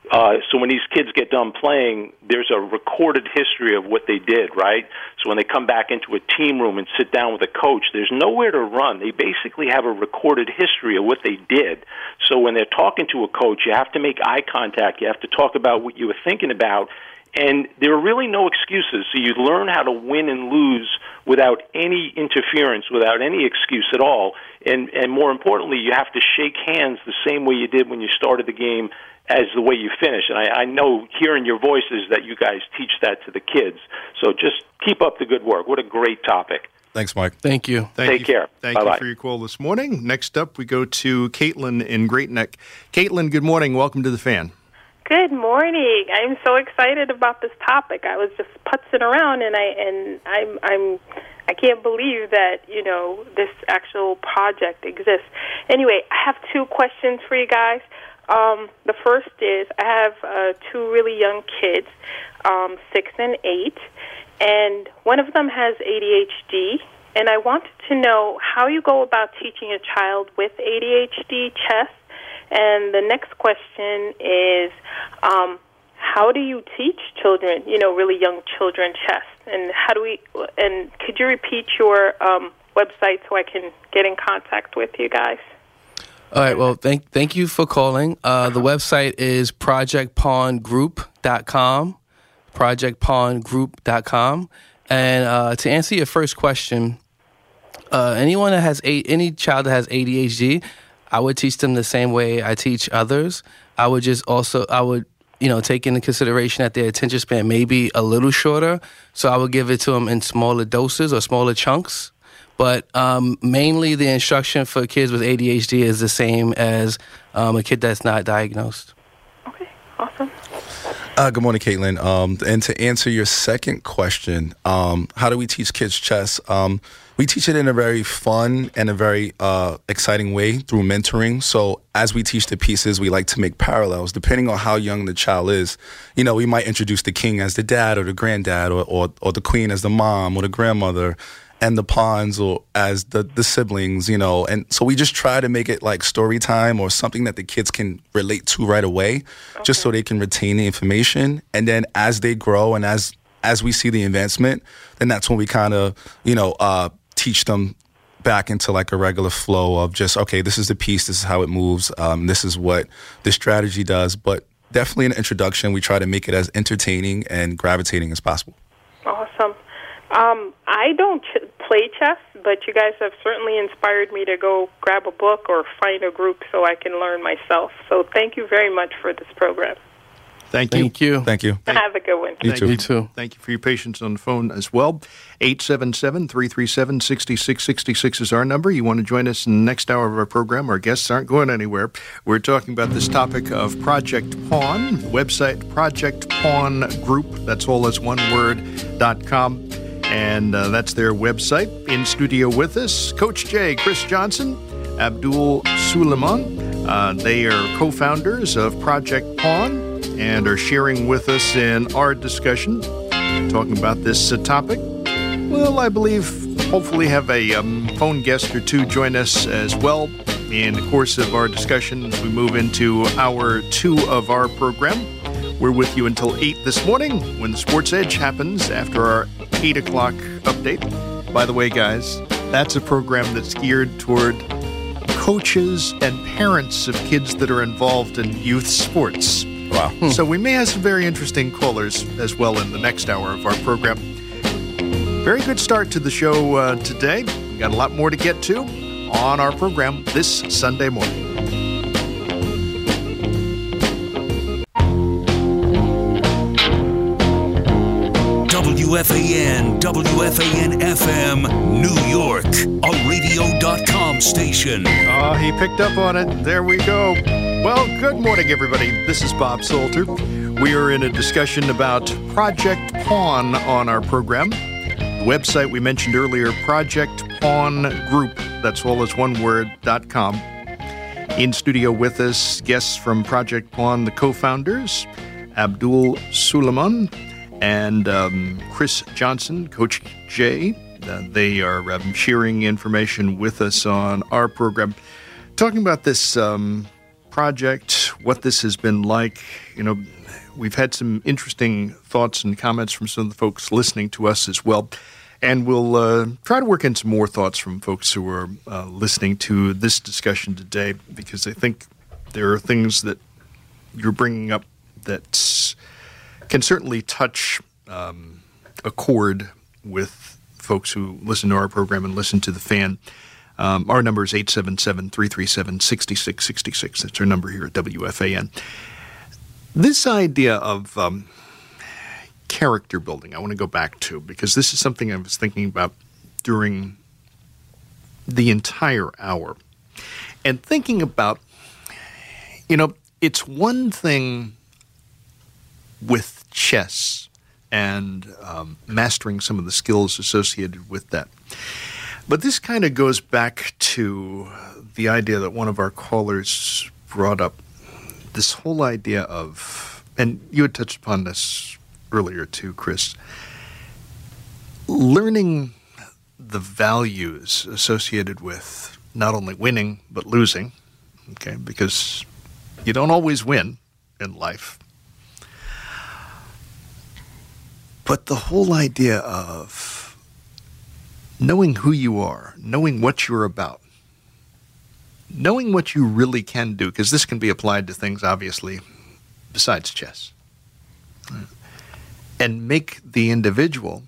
Uh, so when these kids get done playing, there's a recorded history of what they did, right? So when they come back into a team room and sit down with a coach, there's nowhere to run. They basically have a recorded history of what they did. So when they're talking to a coach, you have to make eye contact. You have to talk about what you were thinking about. And there are really no excuses. So you learn how to win and lose without any interference, without any excuse at all. And, and more importantly, you have to shake hands the same way you did when you started the game as the way you finish. And I, I know hearing your voices that you guys teach that to the kids. So just keep up the good work. What a great topic. Thanks, Mike. Thank you. Thank Take you. care. Thank Bye-bye. you for your call this morning. Next up, we go to Caitlin in Great Neck. Caitlin, good morning. Welcome to The Fan. Good morning. I'm so excited about this topic. I was just putzing around, and I and I'm I'm I can't believe that you know this actual project exists. Anyway, I have two questions for you guys. Um, the first is I have uh, two really young kids, um, six and eight, and one of them has A D H D. And I wanted to know how you go about teaching a child with A D H D chess. And the next question is, um, how do you teach children, you know, really young children chess? And how do we? And could you repeat your um, website so I can get in contact with you guys? All right. Well, thank thank you for calling. Uh, the website is project pawn group dot com, project pawn group dot com. And uh, to answer your first question, uh, anyone that has a, any child that has A D H D, I would teach them the same way I teach others. I would just also, I would, you know, take into consideration that their attention span may be a little shorter. So I would give it to them in smaller doses or smaller chunks. But um, mainly the instruction for kids with A D H D is the same as um, a kid that's not diagnosed. Okay, awesome. Uh, good morning, Caitlin. Um, and to answer your second question, um, how do we teach kids chess? Um, we teach it in a very fun and a very uh, exciting way through mentoring. So as we teach the pieces, we like to make parallels. Depending on how young the child is, you know, we might introduce the king as the dad or the granddad or, or, or the queen as the mom or the grandmother, and the pawns or as the, the siblings, you know. And so we just try to make it like story time or something that the kids can relate to right away, okay, just so they can retain the information. And then as they grow and as as we see the advancement, then that's when we kind of, you know, uh, teach them back into like a regular flow of just, okay, this is the piece, this is how it moves, um, this is what this strategy does. But definitely an introduction, we try to make it as entertaining and gravitating as possible. Awesome. Um, I don't ch- play chess, but you guys have certainly inspired me to go grab a book or find a group so I can learn myself. So thank you very much for this program. Thank you. Thank you. Thank you. Have a good one. You Thank too. you. You too. Thank you for your patience on the phone as well. eight seven seven, three three seven, six six six six is our number. You want to join us in the next hour of our program. Our guests aren't going anywhere. We're talking about this topic of Project Pawn. Website, project pawn group. That's all as one word, dot com. And uh, that's their website. In studio with us, Coach Jay, Chris Johnson, Abdul Suleiman. Uh, they are co-founders of Project Pawn and are sharing with us in our discussion, talking about this uh, topic. Well, I believe, hopefully have a um, phone guest or two join us as well in the course of our discussion as we move into hour two of our program. We're with you until eight this morning when the Sports Edge happens after our eight o'clock update. By the way, guys, that's a program that's geared toward coaches and parents of kids that are involved in youth sports. Wow. Hmm. So we may have some very interesting callers as well in the next hour of our program. Very good start to the show uh, today. We got a lot more to get to on our program this Sunday morning. W F A N, W F A N F M, New York, a radio dot com station. Oh, he picked up on it. There we go. Well, good morning, everybody. This is Bob Salter. We are in a discussion about Project Pawn on our program. The website we mentioned earlier, Project Pawn Group, that's all as one word, dot com. In studio with us, guests from Project Pawn, the co-founders, Abdul Suleiman and um, Chris Johnson, Coach Jay. Uh, they are um, sharing information with us on our program, talking about this um, project, what this has been like. You know, we've had some interesting thoughts and comments from some of the folks listening to us as well. And we'll uh, try to work in some more thoughts from folks who are uh, listening to this discussion today, because I think there are things that you're bringing up that can certainly touch um, a chord with folks who listen to our program and listen to The Fan. Um, our number is eight seven seven, three three seven, six six six six. That's our number here at W F A N. This idea of um, character building, I want to go back to, because this is something I was thinking about during the entire hour. And thinking about, you know, it's one thing with chess and um, mastering some of the skills associated with that. But this kind of goes back to the idea that one of our callers brought up, this whole idea of, and you had touched upon this earlier too, Chris, learning the values associated with not only winning but losing, okay, because you don't always win in life. But the whole idea of knowing who you are, knowing what you're about, knowing what you really can do, because this can be applied to things, obviously, besides chess, and make the individual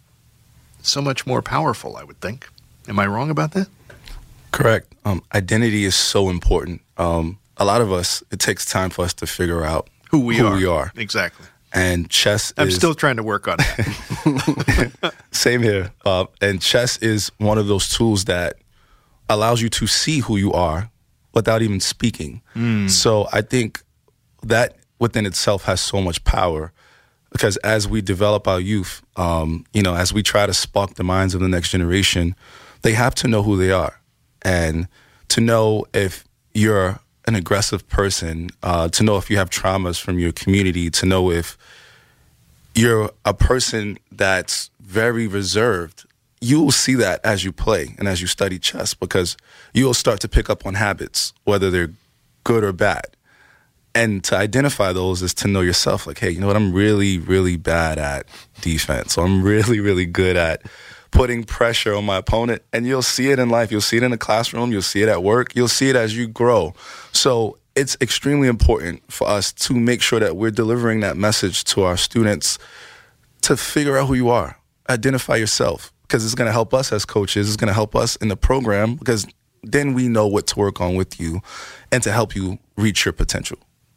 so much more powerful, I would think. Am I wrong about that? Correct. Um, identity is so important. Um, a lot of us, it takes time for us to figure out who we who are. We are. Exactly. And chess I'm is... still trying to work on that. Same here. Uh, and chess is one of those tools that allows you to see who you are without even speaking. Mm. So I think that within itself has so much power, because as we develop our youth, um, you know, as we try to spark the minds of the next generation, they have to know who they are. And to know if you're an aggressive person, uh, to know if you have traumas from your community, to know if you're a person that's very reserved, you'll see that as you play and as you study chess, because you'll start to pick up on habits, whether they're good or bad. And to identify those is to know yourself, like, hey, you know what, I'm really, really bad at defense. So I'm really, really good at putting pressure on my opponent. And you'll see it in life. You'll see it in the classroom. You'll see it at work. You'll see it as you grow. So it's extremely important for us to make sure that we're delivering that message to our students to figure out who you are, identify yourself, because it's going to help us as coaches. It's going to help us in the program, because then we know what to work on with you and to help you reach your potential.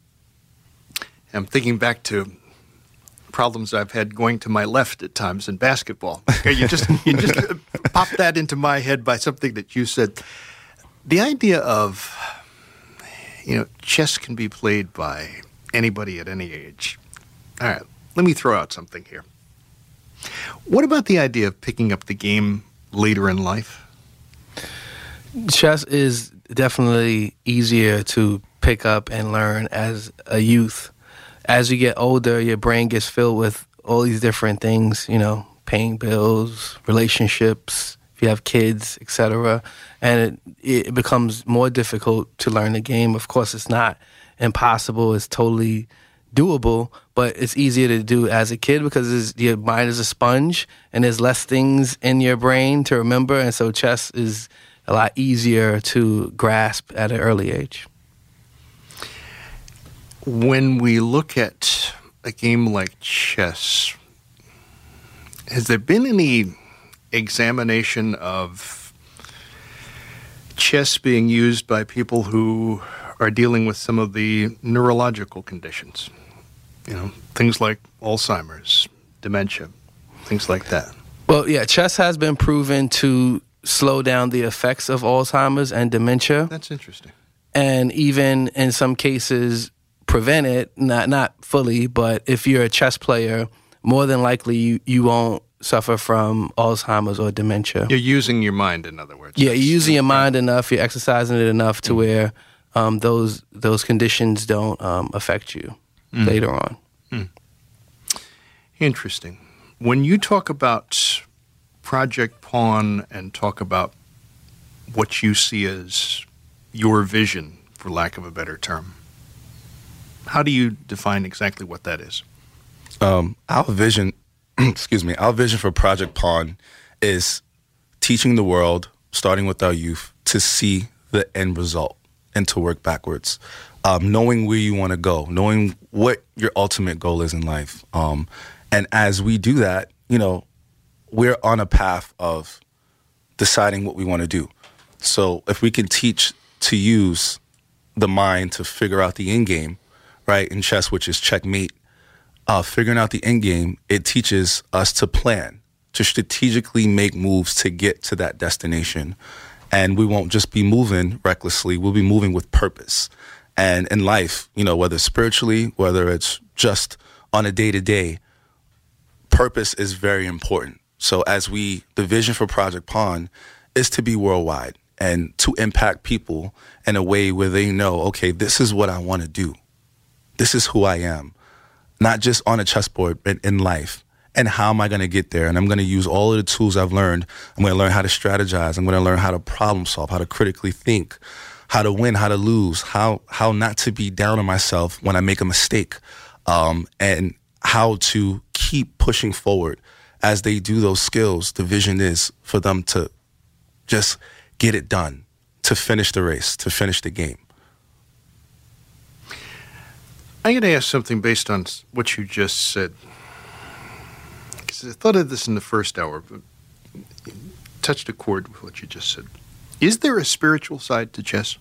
I'm thinking back to problems I've had going to my left at times in basketball. Okay, you just you just pop that into my head by something that you said. The idea of, you know, chess can be played by anybody at any age. All right, let me throw out something here. What about the idea of picking up the game later in life? Chess is definitely easier to pick up and learn as a youth. As you get older, your brain gets filled with all these different things, you know, paying bills, relationships, if you have kids, et cetera. And it, it becomes more difficult to learn the game. Of course, it's not impossible. It's totally doable, but it's easier to do as a kid because it's, your mind is a sponge and there's less things in your brain to remember. And so chess is a lot easier to grasp at an early age. When we look at a game like chess, has there been any examination of chess being used by people who are dealing with some of the neurological conditions? You know, things like Alzheimer's, dementia, things like that. Well, yeah, chess has been proven to slow down the effects of Alzheimer's and dementia. That's interesting. And even in some cases, prevent it, not not fully, but if you're a chess player, more than likely you, you won't suffer from Alzheimer's or dementia. You're using your mind, in other words. Yeah, you're using your mind enough, you're exercising it enough to mm. where um, those those conditions don't um, affect you mm. later on. Mm. Interesting. When you talk about Project Pawn and talk about what you see as your vision for lack of a better term. How do you define exactly what that is? Um, our vision, excuse me, our vision for Project Pawn is teaching the world, starting with our youth, to see the end result and to work backwards. Um, knowing where you want to go, knowing what your ultimate goal is in life. Um, and as we do that, you know, we're on a path of deciding what we want to do. So if we can teach to use the mind to figure out the end game, right, in chess, which is checkmate, uh, figuring out the end game, it teaches us to plan, to strategically make moves to get to that destination. And we won't just be moving recklessly, we'll be moving with purpose. And in life, you know, whether spiritually, whether it's just on a day-to-day, purpose is very important. So as we, the vision for Project Pawn is to be worldwide and to impact people in a way where they know, okay, this is what I want to do. This is who I am, not just on a chessboard, but in life. And how am I going to get there? And I'm going to use all of the tools I've learned. I'm going to learn how to strategize. I'm going to learn how to problem solve, how to critically think, how to win, how to lose, how how not to be down on myself when I make a mistake, um, and how to keep pushing forward. As they do those skills, the vision is for them to just get it done, to finish the race, to finish the game. I'm going to ask something based on what you just said. Because I thought of this in the first hour, but it touched a chord with what you just said. Is there a spiritual side to chess?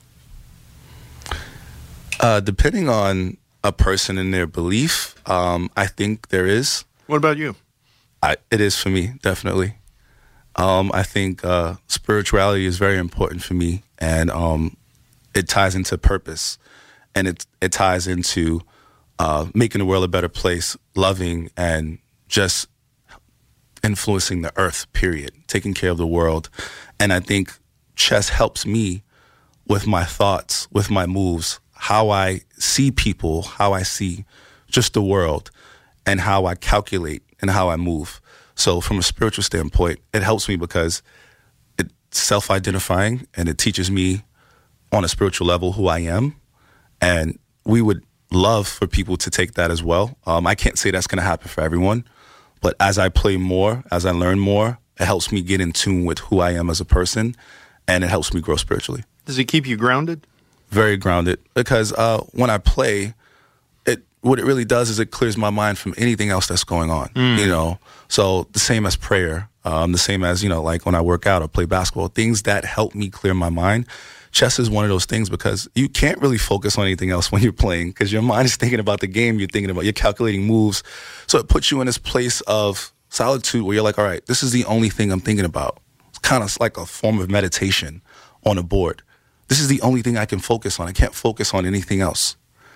Uh, depending on a person and their belief, um, I think there is. What about you? I, it is for me, definitely. Um, I think uh, spirituality is very important for me, and um, it ties into purpose, and it it ties into uh, making the world a better place, loving, and just influencing the earth, period, taking care of the world. And I think chess helps me with my thoughts, with my moves, how I see people, how I see just the world, and how I calculate and how I move. So from a spiritual standpoint, it helps me because it's self-identifying and it teaches me on a spiritual level who I am. And we would love for people to take that as well. Um, I can't say that's going to happen for everyone, but as I play more, as I learn more, it helps me get in tune with who I am as a person, and it helps me grow spiritually. Does it keep you grounded? Very grounded, because uh, when I play, it what it really does is it clears my mind from anything else that's going on. Mm. You know, so the same as prayer, um, the same as, you know, like when I work out or play basketball, things that help me clear my mind. Chess is one of those things because you can't really focus on anything else when you're playing because your mind is thinking about the game, you're thinking about, you're calculating moves. So it puts you in this place of solitude where you're like, all right, this is the only thing I'm thinking about. It's kind of like a form of meditation on a board. This is the only thing I can focus on. I can't focus on anything else.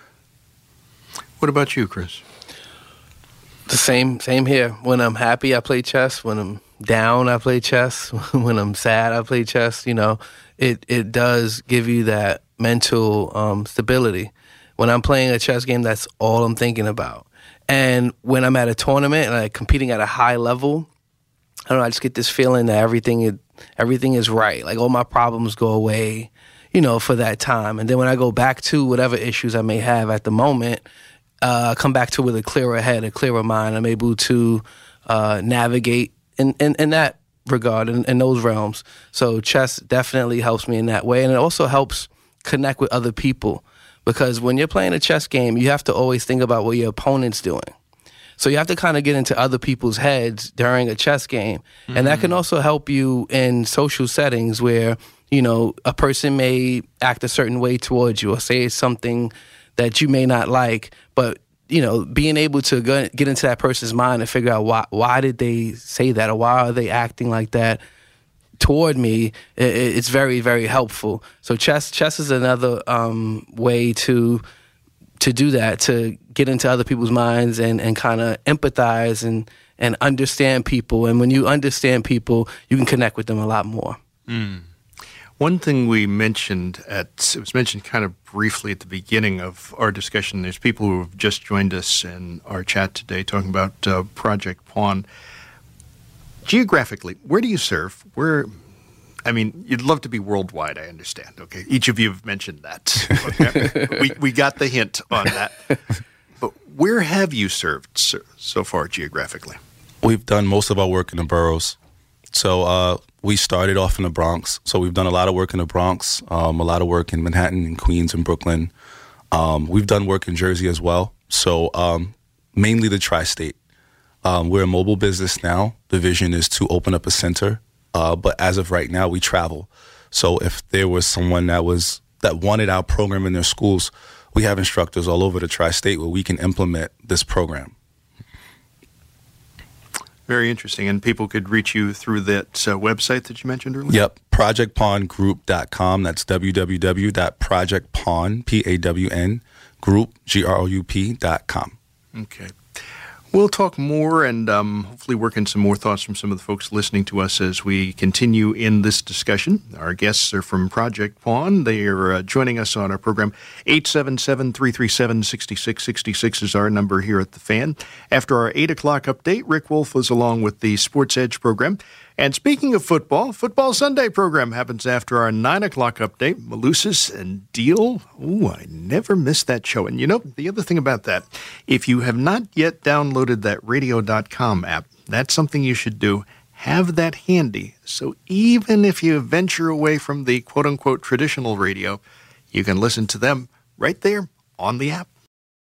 What about you, Chris? The same, same here. When I'm happy, I play chess. When I'm down, I play chess. When I'm sad, I play chess. You know, it, it does give you that mental um, stability. When I'm playing a chess game, that's all I'm thinking about. And when I'm at a tournament and I'm competing at a high level, I don't know, I just get this feeling that everything is, everything is right. Like all my problems go away, you know, for that time. And then when I go back to whatever issues I may have at the moment, uh, I come back to with a clearer head, a clearer mind. I'm able to uh, navigate in, in, in that regard, in, in those realms. So chess definitely helps me in that way. And it also helps connect with other people. Because when you're playing a chess game, you have to always think about what your opponent's doing. So you have to kind of get into other people's heads during a chess game. Mm-hmm. And that can also help you in social settings where, you know, a person may act a certain way towards you or say something that you may not like. But, you know, being able to go, get into that person's mind and figure out why why did they say that or why are they acting like that toward me, it's very, very helpful. So chess chess is another um, way to to do that, to get into other people's minds and, and kind of empathize and, and understand people. And when you understand people, you can connect with them a lot more. Mm. One thing we mentioned, at it was mentioned kind of briefly at the beginning of our discussion, there's people who have just joined us in our chat today talking about uh, Project Pawn. Geographically, where do you serve? Where I mean, you'd love to be worldwide, I understand. Okay, each of you have mentioned that. Okay? we we got the hint on that. But where have you served so, so far geographically? We've done most of our work in the boroughs. So uh, we started off in the Bronx. So we've done a lot of work in the Bronx, um, a lot of work in Manhattan and Queens and Brooklyn. Um, we've done work in Jersey as well. So um, mainly the tri-state. Um, we're a mobile business now. The vision is to open up a center. Uh, but as of right now, we travel. So if there was someone that was that wanted our program in their schools, we have instructors all over the tri-state where we can implement this program. Very interesting. And people could reach you through that uh, website that you mentioned earlier? Yep, project pawn group dot com. That's w w w dot project pawn, P A W N, group, G R O U P, dot com. Okay. We'll talk more and um, hopefully work in some more thoughts from some of the folks listening to us as we continue in this discussion. Our guests are from Project Pawn. They are uh, joining us on our program. eight seven seven, three three seven, six six six six is our number here at The Fan. After our eight o'clock update, Rick Wolf was along with the Sports Edge program. And speaking of football, Football Sunday program happens after our nine o'clock update. Malusis and Deal. Ooh, I never missed that show. And you know, the other thing about that, if you have not yet downloaded that radio dot com app, that's something you should do. Have that handy. So even if you venture away from the quote-unquote traditional radio, you can listen to them right there on the app.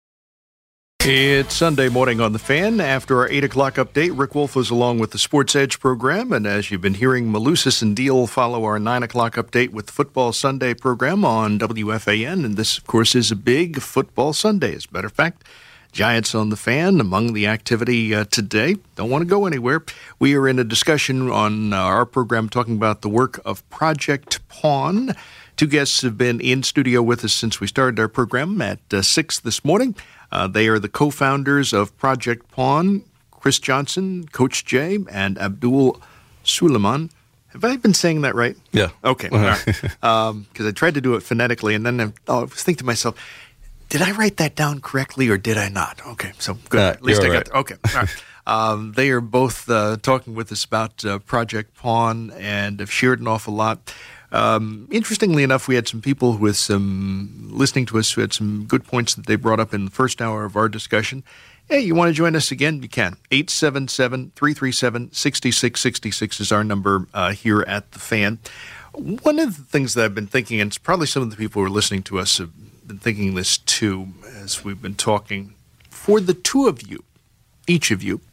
It's Sunday morning on The Fan. After our eight o'clock update, Rick Wolf was along with the Sports Edge program. And as you've been hearing, Malusis and Deal follow our nine o'clock update with the Football Sunday program on W F A N. And this, of course, is a big Football Sunday. As a matter of fact, Giants on The Fan among the activity uh, today. Don't want to go anywhere. We are in a discussion on uh, our program talking about the work of Project Pawn. Two guests have been in studio with us since we started our program at uh, six this morning. Uh, they are the co-founders of Project Pawn, Chris Johnson, Coach Jay, and Abdul Suleiman. Have I been saying that right? Yeah. Okay. Because right. um, I tried to do it phonetically, and then I, oh, I was thinking to myself, did I write that down correctly or did I not? Okay, so good. Uh, At least I got right. that. Okay. All right. Um, they are both uh, talking with us about uh, Project Pawn and have shared an awful lot. Um, interestingly enough, we had some people with some listening to us who had some good points that they brought up in the first hour of our discussion. Hey, you want to join us again? You can. eight seven seven, three three seven, six six six six is our number uh, here at The Fan. One of the things that I've been thinking, and it's probably some of the people who are listening to us have been thinking this too as we've been talking, for the two of you, each of you,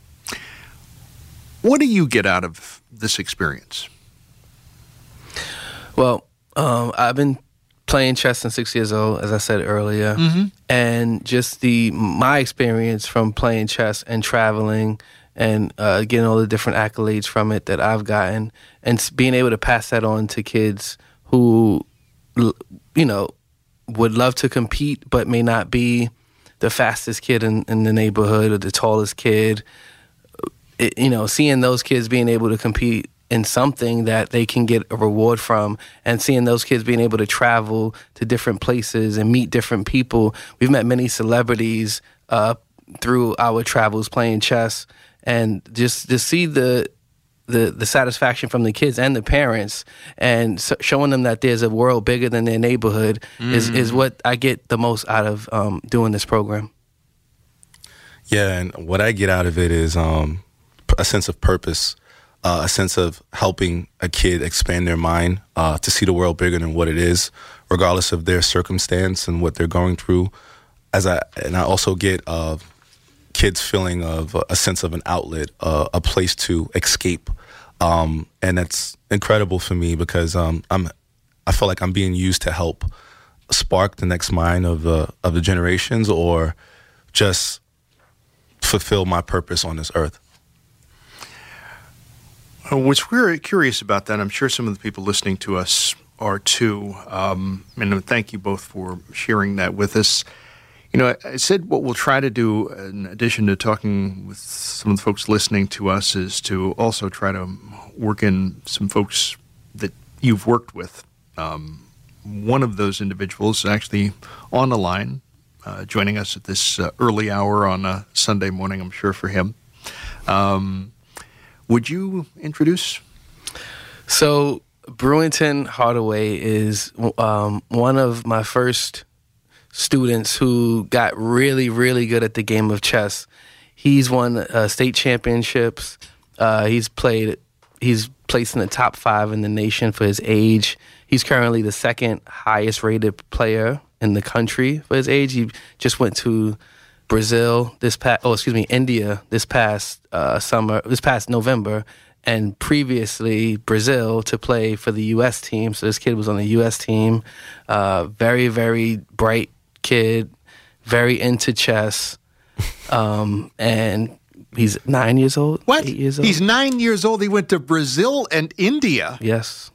what do you get out of this experience? Well, um, I've been playing chess since six years old, as I said earlier, mm-hmm. and just the my experience from playing chess and traveling and uh, getting all the different accolades from it that I've gotten, and being able to pass that on to kids who, you know, would love to compete but may not be the fastest kid in, in the neighborhood or the tallest kid. It, you know, seeing those kids being able to compete in something that they can get a reward from, and seeing those kids being able to travel to different places and meet different people. We've met many celebrities uh, through our travels playing chess, and just to see the the the satisfaction from the kids and the parents, and so showing them that there's a world bigger than their neighborhood mm. is, is what I get the most out of um, doing this program. Yeah, and what I get out of it is um, a sense of purpose. Uh, a sense of helping a kid expand their mind uh, to see the world bigger than what it is, regardless of their circumstance and what they're going through. As I and I also get uh, kids feeling of a sense of an outlet, uh, a place to escape, um, and that's incredible for me because um, I'm I feel like I'm being used to help spark the next mind of the of the generations, or just fulfill my purpose on this earth. What's we're curious about that, I'm sure some of the people listening to us are too, um, and thank you both for sharing that with us. You know, I, I said what we'll try to do, in addition to talking with some of the folks listening to us, is to also try to work in some folks that you've worked with. Um, one of those individuals is actually on the line, uh, joining us at this uh, early hour on a Sunday morning, I'm sure, for him. Um Would you introduce? So Brewington Hardaway is um, one of my first students who got really, really good at the game of chess. He's won uh, state championships. Uh, he's played. He's placed in the top five in the nation for his age. He's currently the second highest rated player in the country for his age. He just went to Brazil this past. Oh, excuse me, India this past uh, summer. This past November. And previously Brazil to play for the U S team. So this kid was on the U S team. Uh, very, very bright kid, very into chess. Um, and he's nine years old? What? Eight years old? He's nine years old. He went to Brazil and India. Yes.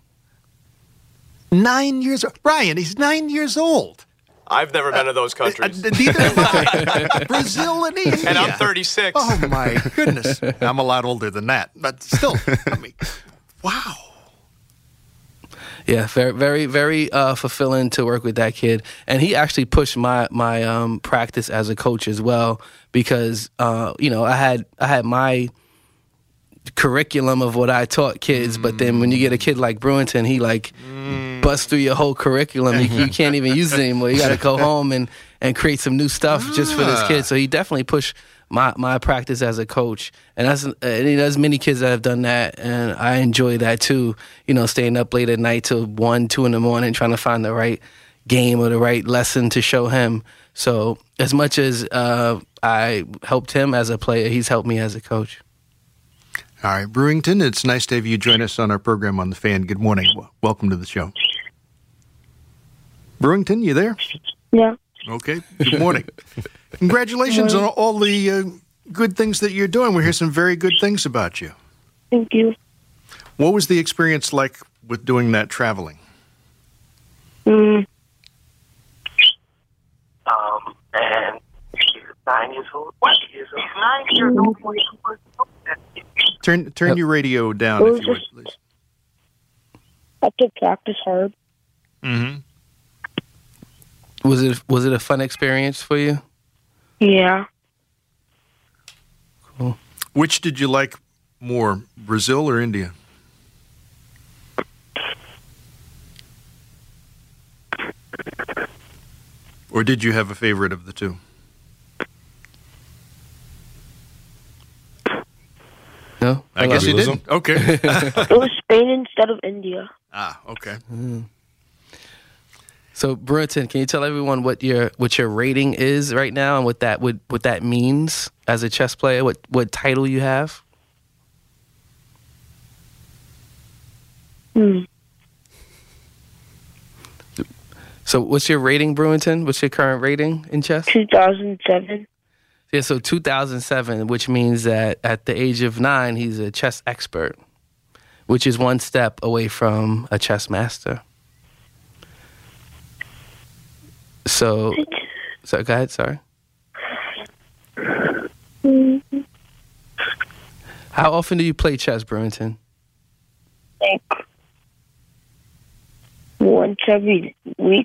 Nine years old. Brian, he's nine years old. I've never been to those countries. Uh, neither have I. Brazil and India. And I'm thirty-six. Oh, my goodness. I'm a lot older than that. But still, I mean, wow. Yeah, very, very, very uh, fulfilling to work with that kid. And he actually pushed my my um, practice as a coach as well because, uh, you know, I had I had my curriculum of what I taught kids, mm. but then when you get a kid like Brewington, he like mm. busts through your whole curriculum. you, you can't even use it anymore. You got to go home and, and create some new stuff ah. just for this kid. So he definitely pushed my, my practice as a coach. And that's, and there's many kids that have done that, and I enjoy that too. You know, staying up late at night till one, two in the morning trying to find the right game or the right lesson to show him. So as much as uh, I helped him as a player, he's helped me as a coach. All right, Brewington, it's nice to have you join us on our program on The Fan. Good morning. Welcome to the show. Brewington, you there? Yeah. Okay, good morning. Congratulations on all the uh, good things that you're doing. We hear some very good things about you. Thank you. What was the experience like with doing that traveling? Mm. Um, and he's nine years old. What? He's nine years old. Turn turn your radio down if you would, please. I have to practice hard. Mm-hmm. Was it was it a fun experience for you? Yeah. Cool. Which did you like more, Brazil or India? Or did you have a favorite of the two? No, I guess you didn't. Okay. It was Spain instead of India. Ah, okay. Mm. So, Brewington, can you tell everyone what your what your rating is right now and what that would what that means as a chess player? What what title you have? Hmm. So, what's your rating, Brewington? What's your current rating in chess? two thousand seven. Yeah, so two thousand seven, which means that at the age of nine, he's a chess expert, which is one step away from a chess master. So, so go ahead, sorry. Mm-hmm. How often do you play chess, Brewington? Like once every week.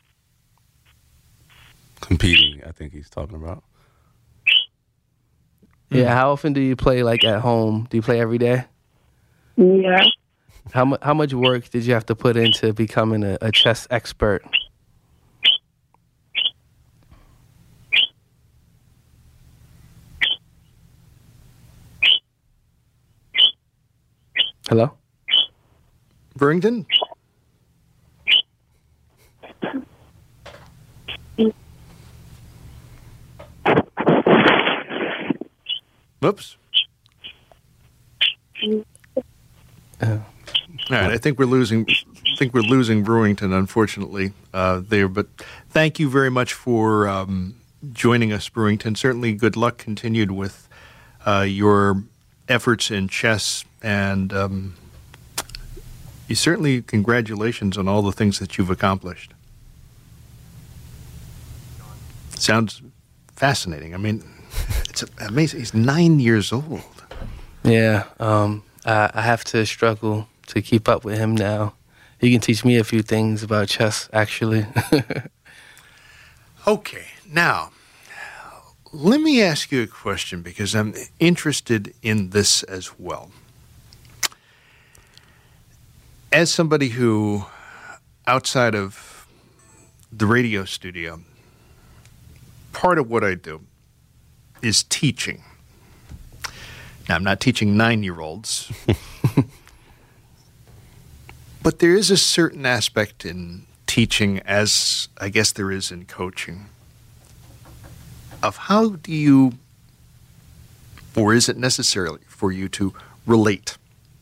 Competing, I think he's talking about. Yeah, how often do you play, like, at home? Do you play every day? Yeah. How, mu- how much work did you have to put into becoming a, a chess expert? Hello? Brewington? Whoops. Uh, All right, I think we're losing. I think we're losing Brewington, unfortunately, uh, there. But thank you very much for um, joining us, Brewington. Certainly, good luck continued with uh, your efforts in chess, and um, you certainly congratulations on all the things that you've accomplished. Sounds fascinating. I mean. It's amazing. He's nine years old. Yeah, um, I, I have to struggle to keep up with him now. He can teach me a few things about chess, actually. Okay, now, let me ask you a question because I'm interested in this as well. as somebody who, outside of the radio studio, part of what I do is teaching. Now, I'm not teaching nine-year-olds, but there is a certain aspect in teaching, as I guess there is in coaching, of how do you, or is it necessary for you to relate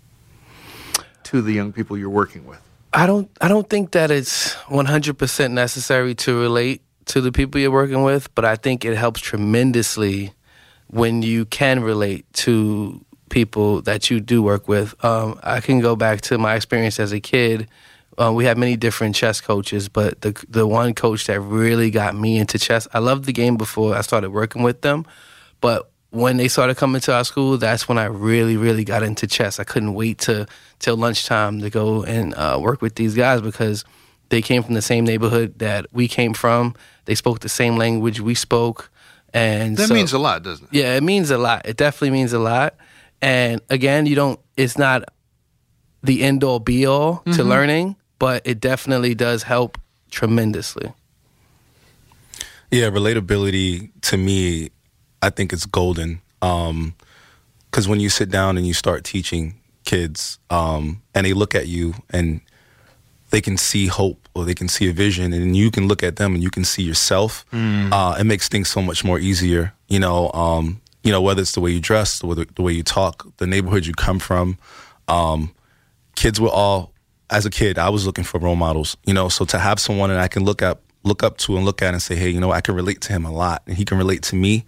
to the young people you're working with? I don't I don't think that it's one hundred percent necessary to relate to the people you're working with, but I think it helps tremendously when you can relate to people that you do work with. Um, I can go back to my experience as a kid. Uh, we had many different chess coaches, but the the one coach that really got me into chess, I loved the game before I started working with them, but when they started coming to our school, that's when I really, really got into chess. I couldn't wait to till lunchtime to go and uh, work with these guys because they came from the same neighborhood that we came from. They spoke the same language we spoke. And that so, means a lot, doesn't it? Yeah, it means a lot. It definitely means a lot. And again, you don't. It's not the end all be all mm-hmm. to learning, but it definitely does help tremendously. Yeah, relatability to me, I think it's golden. Um, 'cause when you sit down and you start teaching kids, um, and they look at you and they can see hope or they can see a vision, and you can look at them and you can see yourself. Mm. Uh, it makes things so much more easier. You know, um, you know, whether it's the way you dress, the, the way you talk, the neighborhood you come from. Um, kids were all, as a kid, I was looking for role models. You know, so to have someone that I can look up, look up to and look at and say, hey, you know, I can relate to him a lot, and he can relate to me.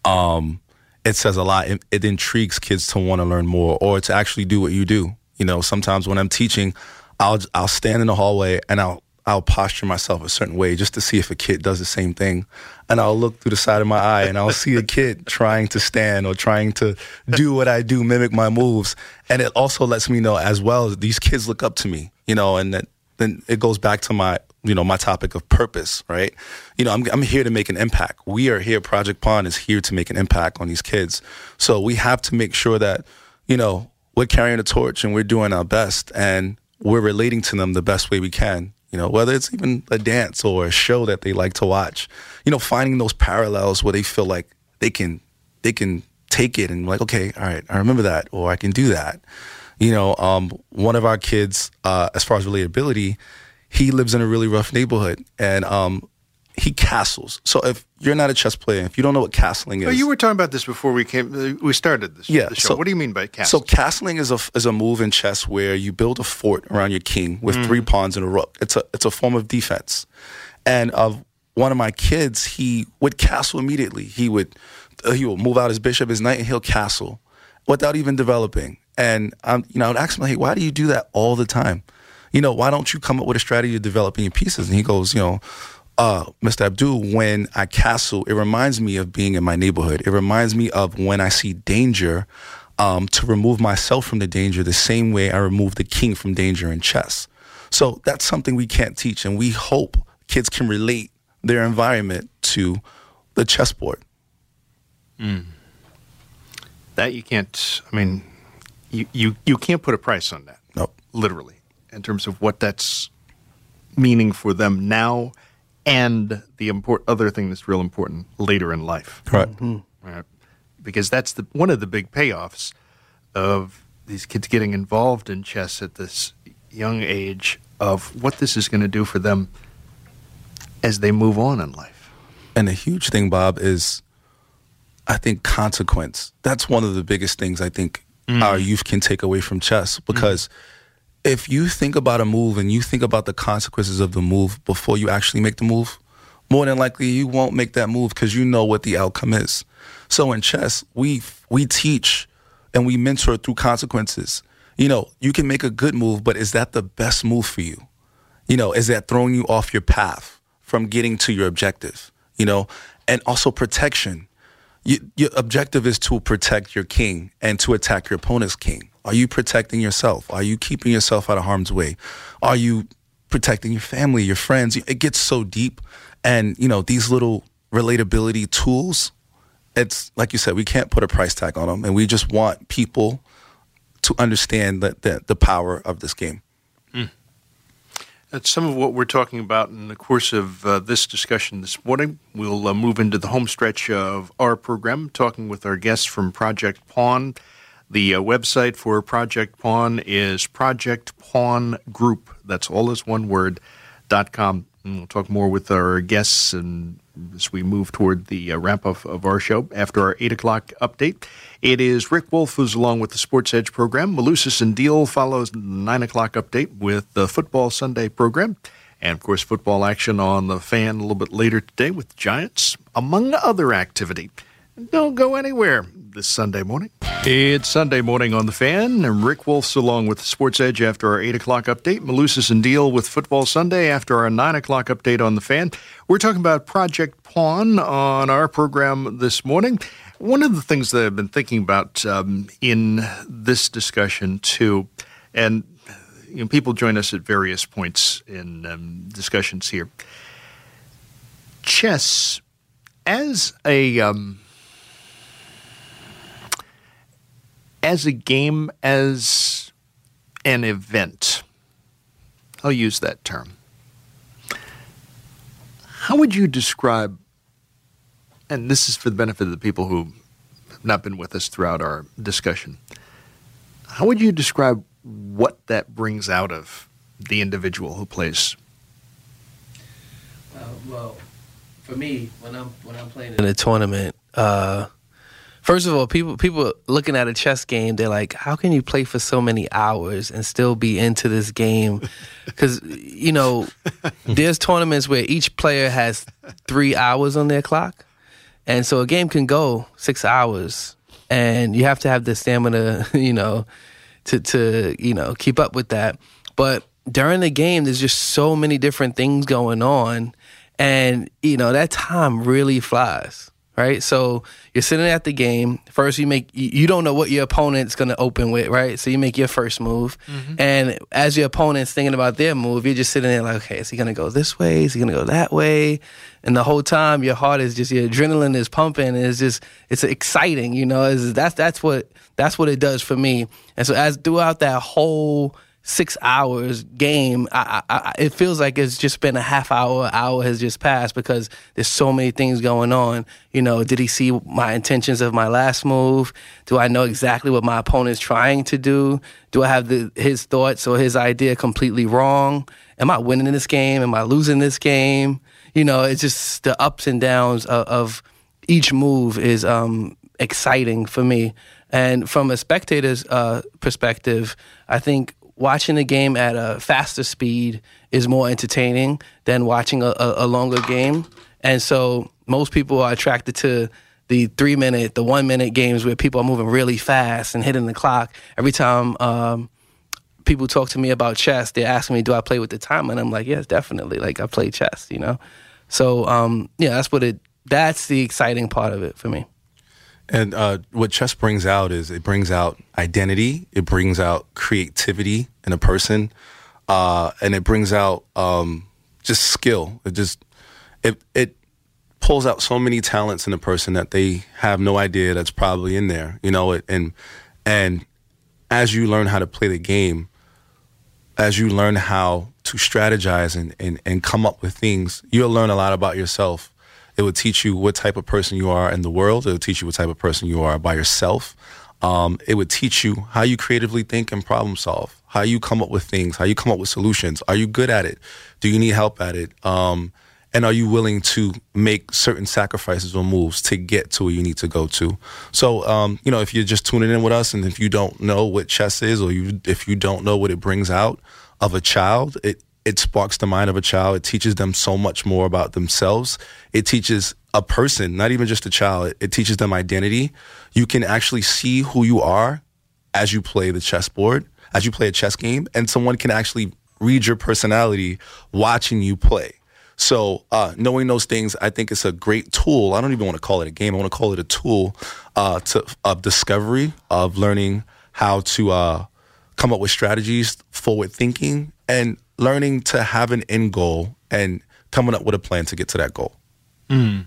Um, it says a lot. It, it intrigues kids to want to learn more or to actually do what you do. You know, sometimes when I'm teaching, I'll I'll stand in the hallway and I'll I'll posture myself a certain way just to see if a kid does the same thing. And I'll look through the side of my eye and I'll see a kid trying to stand or trying to do what I do, mimic my moves. And it also lets me know as well, these kids look up to me, you know, and that, then it goes back to my, you know, my topic of purpose, right? You know, I'm I'm here to make an impact. We are here, Project Pawn is here to make an impact on these kids. So we have to make sure that, you know, we're carrying a torch and we're doing our best and we're relating to them the best way we can. You know, whether it's even a dance or a show that they like to watch, you know, finding those parallels where they feel like they can they can take it and like, okay, all right, I remember that, or I can do that. You know, um, one of our kids, uh, as far as relatability, he lives in a really rough neighborhood, and um, he castles. So if you're not a chess player, if you don't know what castling is, oh, you were talking about this before we came. We started this. Yeah. The show. So, what do you mean by castling? So castling is a is a move in chess where you build a fort around your king with mm. three pawns and a rook. It's a it's a form of defense. And of uh, one of my kids, he would castle immediately. He would uh, he would move out his bishop, his knight, and he'll castle without even developing. And um, you know, I would ask him, hey, why do you do that all the time? You know, why don't you come up with a strategy of developing your pieces? And he goes, you know, uh, Mister Abdul, when I castle, it reminds me of being in my neighborhood. It reminds me of when I see danger, um, to remove myself from the danger the same way I remove the king from danger in chess. So that's something we can't teach, and we hope kids can relate their environment to the chessboard. Mm. That you can't, I mean, you, you, you can't put a price on that. No. Literally. In terms of what that's meaning for them now and the import, other thing that's real important later in life. Correct. Mm-hmm. Right? Because that's the one of the big payoffs of these kids getting involved in chess at this young age of what this is going to do for them as they move on in life. And the huge thing, Bob, is I think consequence. That's one of the biggest things I think mm. our youth can take away from chess, because mm. if you think about a move and you think about the consequences of the move before you actually make the move, more than likely you won't make that move because you know what the outcome is. So in chess, we we teach and we mentor through consequences. You know, you can make a good move, but is that the best move for you? You know, is that throwing you off your path from getting to your objective? You know, and also protection. You, your objective is to protect your king and to attack your opponent's king. Are you protecting yourself? Are you keeping yourself out of harm's way? Are you protecting your family, your friends? It gets so deep. And, you know, these little relatability tools, it's like you said, we can't put a price tag on them. And we just want people to understand that the, the power of this game. That's some of what we're talking about in the course of uh, this discussion this morning. We'll uh, move into the home stretch of our program, talking with our guests from Project Pawn. The uh, website for Project Pawn is Project Pawn Group. That's all as one word, dot com. And we'll talk more with our guests and as we move toward the uh, wrap-up of our show after our eight o'clock update. It is Rick Wolf who's along with the Sports Edge program. Malusis and Deal follows the nine o'clock update with the Football Sunday program. And, of course, football action on the Fan a little bit later today with the Giants, among other activity. Don't go anywhere this Sunday morning. It's Sunday morning on the Fan, and Rick Wolf's along with the Sports Edge after our eight o'clock update. Malusis and Deal with Football Sunday after our nine o'clock update on the Fan. We're talking about Project Pawn on our program this morning. One of the things that I've been thinking about um, in this discussion, too, and you know, people join us at various points in um, discussions here. Chess, as a... Um, As a game, as an event, I'll use that term. How would you describe, and this is for the benefit of the people who have not been with us throughout our discussion, how would you describe what that brings out of the individual who plays? Uh, well, for me, when I'm when I'm playing in a tournament, uh, first of all, people people looking at a chess game, they're like, how can you play for so many hours and still be into this game? Because, you know, there's tournaments where each player has three hours on their clock. And so a game can go six hours. And you have to have the stamina, you know, to, to you know, keep up with that. But during the game, there's just so many different things going on. And, you know, that time really flies. Right, so you're sitting at the game. First, you make you don't know what your opponent's going to open with, right? So you make your first move, mm-hmm. and as your opponent's thinking about their move, you're just sitting there like, okay, is he going to go this way? Is he going to go that way? And the whole time, your heart is just your adrenaline is pumping. And it's just it's exciting, you know. It's, that's that's what that's what it does for me. And so as throughout that whole six hours game, I, I, it feels like it's just been a half hour, hour has just passed because there's so many things going on. You know, did he see my intentions of my last move? Do I know exactly what my opponent's trying to do? Do I have the, his thoughts or his idea completely wrong? Am I winning this game? Am I losing this game? You know, it's just the ups and downs of, of each move is um, exciting for me. And from a spectator's uh, perspective, I think watching the game at a faster speed is more entertaining than watching a, a, a longer game. And so most people are attracted to the three-minute, the one-minute games where people are moving really fast and hitting the clock. Every time um, people talk to me about chess, they're asking me, do I play with the timer? And I'm like, yes, definitely. Like, I play chess, you know? So, um, yeah, that's what it, that's the exciting part of it for me. And uh, what chess brings out is it brings out identity, it brings out creativity in a person, uh, and it brings out um, just skill. It just it it pulls out so many talents in a person that they have no idea that's probably in there. You know, it, and and as you learn how to play the game, as you learn how to strategize and and, and come up with things, you'll learn a lot about yourself. It would teach you what type of person you are in the world. It would teach you what type of person you are by yourself. Um, it would teach you how you creatively think and problem solve, how you come up with things, how you come up with solutions. Are you good at it? Do you need help at it? Um, and are you willing to make certain sacrifices or moves to get to where you need to go to? So, um, you know, if you're just tuning in with us and if you don't know what chess is or you, if you don't know what it brings out of a child, it It sparks the mind of a child. It teaches them so much more about themselves. It teaches a person, not even just a child, it, it teaches them identity. You can actually see who you are as you play the chessboard, as you play a chess game, and someone can actually read your personality watching you play. So uh, knowing those things, I think it's a great tool. I don't even want to call it a game. I want to call it a tool uh, to, of discovery, of learning how to uh, come up with strategies, forward thinking, and learning to have an end goal and coming up with a plan to get to that goal. Mm.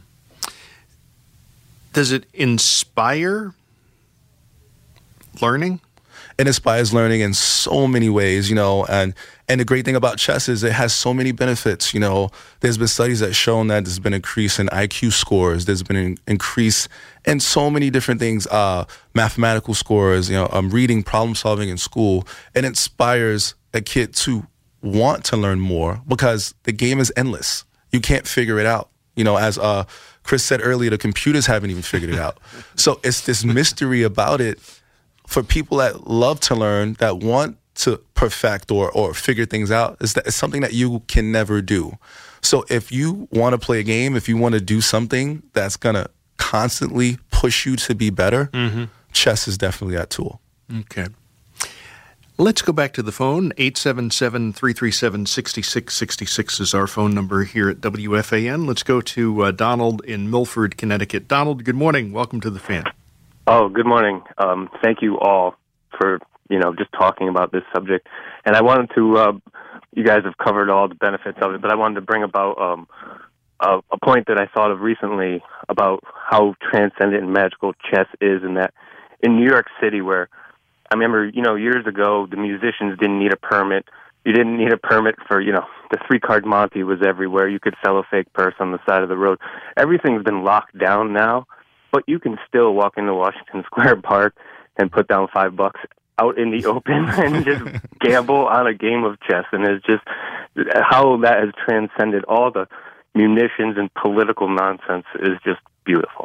Does it inspire learning? it inspires learning in so many ways, you know, and and the great thing about chess is it has so many benefits. You know, there's been studies that have shown that there's been an increase in I Q scores. There's been an increase in so many different things, uh, mathematical scores, you know, um, reading, problem solving in school. It inspires a kid to want to learn more because the game is endless. You can't figure it out. You know, as uh, Chris said earlier, the computers haven't even figured it out. So it's this mystery about it for people that love to learn, that want to perfect or or figure things out. Is that it's something that you can never do. So if you want to play a game, if you want to do something that's going to constantly push you to be better, mm-hmm. chess is definitely that tool. Okay. Let's go back to the phone. eight seven seven, three three seven, six six six six is our phone number here at W F A N. Let's go to uh, Donald in Milford, Connecticut. Donald, good morning. Welcome to the Fan. Oh, good morning. Um, thank you all for, you know, just talking about this subject. And I wanted to, uh, you guys have covered all the benefits of it, but I wanted to bring about um, a, a point that I thought of recently about how transcendent and magical chess is, in that in New York City, where I remember, you know, years ago, the musicians didn't need a permit. You didn't need a permit for, you know, the three-card Monte was everywhere. You could sell a fake purse on the side of the road. Everything's been locked down now, but you can still walk into Washington Square Park and put down five bucks out in the open and just gamble on a game of chess. And it's just how that has transcended all the munitions and political nonsense is just beautiful.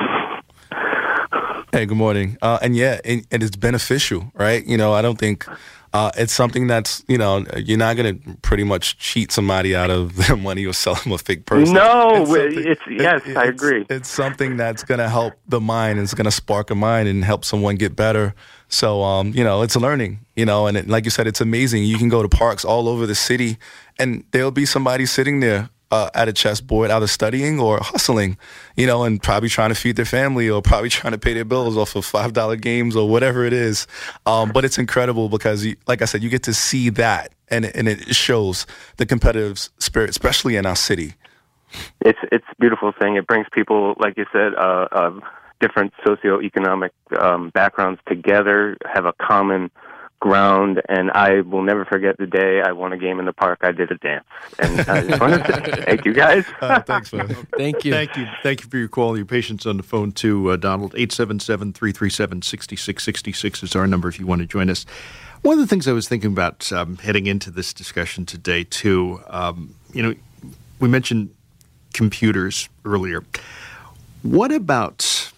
Hey, good morning. Uh, and yeah, and, and it's beneficial, right? You know, I don't think uh, it's something that's, you know, you're not going to pretty much cheat somebody out of their money or sell them a fake person. No, it's, it's yes, it, I it's, agree. It's something that's going to help the mind. It's going to spark a mind and help someone get better. So, um, you know, it's learning, you know, and it, like you said, it's amazing. You can go to parks all over the city and there'll be somebody sitting there Uh, at a chessboard, either studying or hustling, you know, and probably trying to feed their family or probably trying to pay their bills off of five dollar games or whatever it is. Um, but it's incredible because, you, like I said, you get to see that, and it, and it shows the competitive spirit, especially in our city. It's it's a beautiful thing. It brings people, like you said, uh, uh, different socioeconomic um, backgrounds together, have a common ground, and I will never forget the day I won a game in the park. I did a dance, and I just wanted to thank you guys. uh, thanks, man. Thank you. Thank you. Thank you for your call, your patience on the phone too, uh, Donald. eight seven seven, three three seven, six six six six is our number if you want to join us. One of the things I was thinking about um, heading into this discussion today too, um, you know, we mentioned computers earlier. What about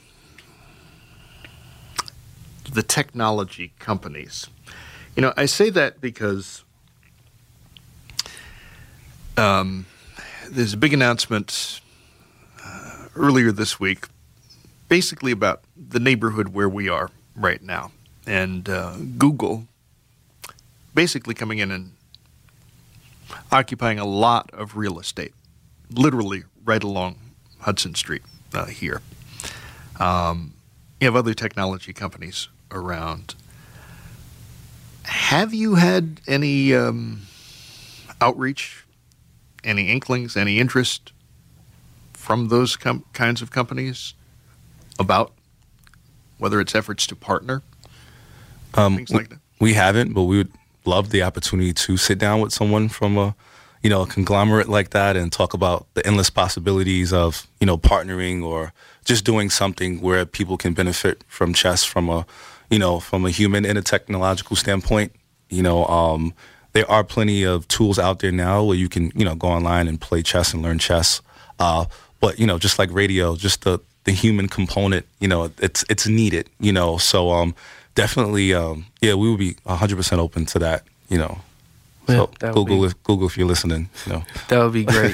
the technology companies? You know, I say that because um, there's a big announcement uh, earlier this week, basically about the neighborhood where we are right now. And uh, Google basically coming in and occupying a lot of real estate, literally right along Hudson Street uh, here. Um, you have other technology companies around. Have you had any um, outreach, any inklings, any interest from those com- kinds of companies about whether it's efforts to partner, um, things like that? We haven't, but we would love the opportunity to sit down with someone from a, you know, a conglomerate like that and talk about the endless possibilities of, you know, partnering or just doing something where people can benefit from chess from a, you know, from a human and a technological standpoint. You know, um, there are plenty of tools out there now where you can, you know, go online and play chess and learn chess. Uh, but, you know, just like radio, just the, the human component, you know, it's it's needed, you know. So um, definitely, um, yeah, we would be one hundred percent open to that, you know. So yeah, Google, be, if, Google if you're listening, you know. That would be great.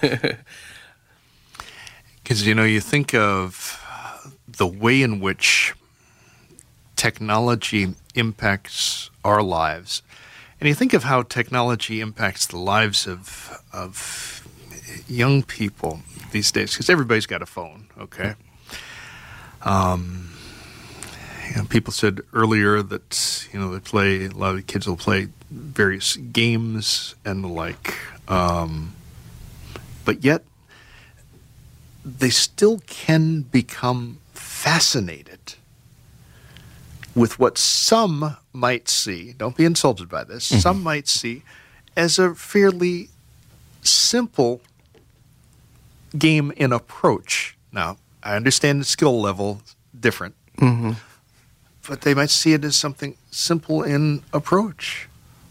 Because, you know, you think of the way in which technology impacts our lives, and you think of how technology impacts the lives of of young people these days, because everybody's got a phone, okay? Um, you know, people said earlier that, you know, they play, a lot of the kids will play various games and the like, um, but yet they still can become fascinated with what some might see, don't be insulted by this, Mm-hmm. some might see as a fairly simple game in approach. Now, I understand the skill level different, Mm-hmm. but they might see it as something simple in approach.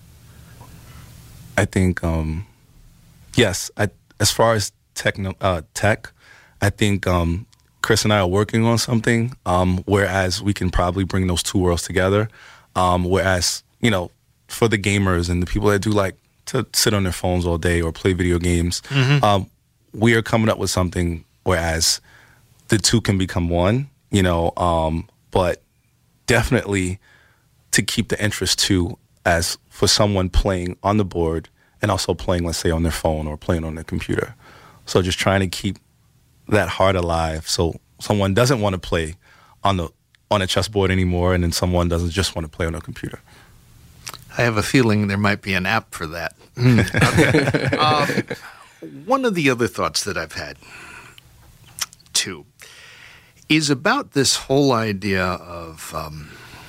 I think, um, yes, I, as far as techno, uh, tech, I think um, Chris and I are working on something, um, whereas we can probably bring those two worlds together. Um, whereas, you know, for the gamers and the people that do like to sit on their phones all day or play video games, Mhm. um, we are coming up with something whereas the two can become one, you know, um, but definitely to keep the interest too, as for someone playing on the board and also playing, let's say, on their phone or playing on their computer. So just trying to keep that heart alive so someone doesn't want to play on the on a chessboard anymore, and then someone doesn't just want to play on a computer. I have a feeling there might be an app for that. Okay. um, one of the other thoughts that I've had, too, is about this whole idea of um,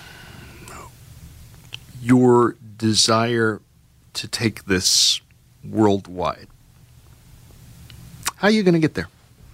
your desire to take this worldwide. How are you going to get there?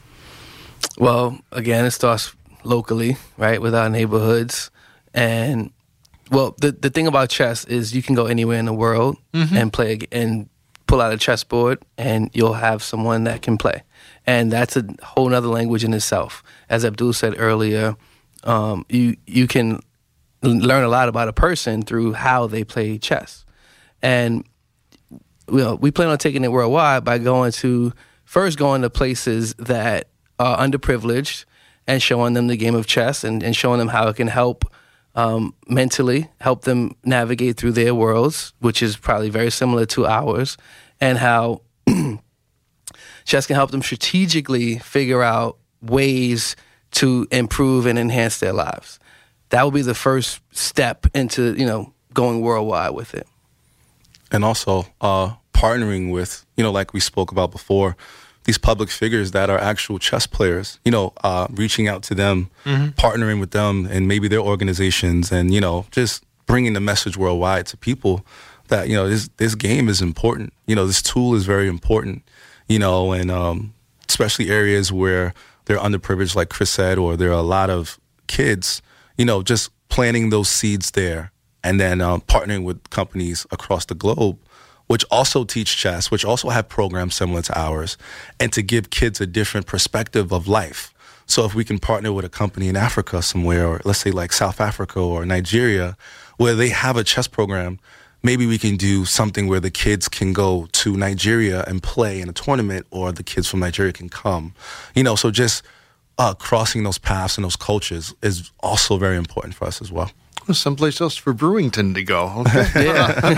Well, again, it starts locally, right, with our neighborhoods. And, well, the the thing about chess is you can go anywhere in the world Mhm. and play a- and pull out a chessboard, and you'll have someone that can play. And that's a whole nother language in itself. As Abdul said earlier, um, you you can l- learn a lot about a person through how they play chess. And well, we plan on taking it worldwide by going to, first going to places that are underprivileged and showing them the game of chess and, and showing them how it can help um, mentally, help them navigate through their worlds, which is probably very similar to ours, and how chess can help them strategically figure out ways to improve and enhance their lives. That would be the first step into, you know, going worldwide with it. And also uh, partnering with, you know, like we spoke about before, these public figures that are actual chess players, you know, uh, reaching out to them, Mhm. partnering with them and maybe their organizations, and, you know, just bringing the message worldwide to people that, you know, this this game is important. You know, this tool is very important, you know, and um, especially areas where they're underprivileged, like Chris said, or there are a lot of kids, you know, just planting those seeds there and then um, partnering with companies across the globe, which also teach chess, which also have programs similar to ours, and to give kids a different perspective of life. So if we can partner with a company in Africa somewhere, or let's say like South Africa or Nigeria, where they have a chess program, maybe we can do something where the kids can go to Nigeria and play in a tournament, or the kids from Nigeria can come. You know, so just uh, crossing those paths and those cultures is also very important for us as well. Well, someplace else for Brewington to go. Okay.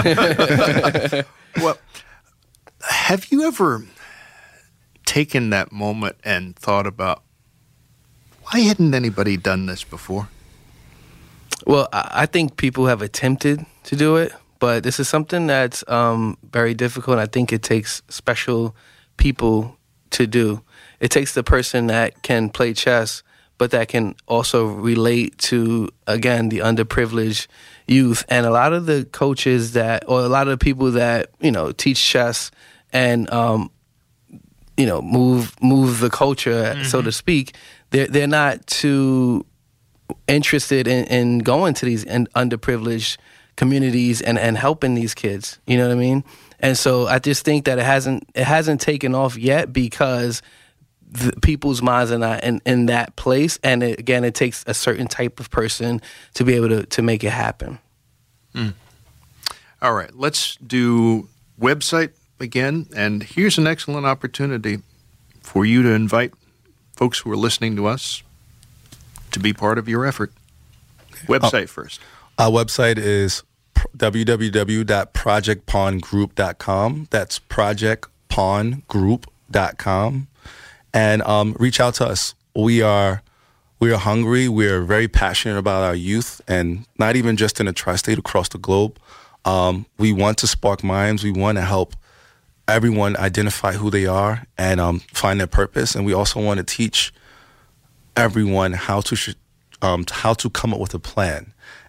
Well, have you ever taken that moment and thought about, why hadn't anybody done this before? Well, I I think people have attempted to do it, but this is something that's um, very difficult. I think it takes special people to do. It takes the person that can play chess, but that can also relate to, again, the underprivileged youth. And a lot of the coaches that, or a lot of the people that, you know, teach chess and, um, you know, move move the culture, Mm-hmm. so to speak, they're, they're not too interested in, in going to these in, underprivileged communities and, and helping these kids. You know what I mean? And so I just think that it hasn't it hasn't taken off yet because the people's minds are not in, in that place. And it, again, it takes a certain type of person to be able to, to make it happen. Mm. All right, let's do website again. And here's an excellent opportunity for you to invite folks who are listening to us to be part of your effort. Website Oh. first. Our website is w w w dot project pawn group dot com. That's project pawn group dot com. And um, reach out to us. We are we are hungry. We are very passionate about our youth, and not even just in the tri-state, across the globe. Um, we want to spark minds. We want to help everyone identify who they are and um, find their purpose. And we also want to teach everyone how to sh- um, how to come up with a plan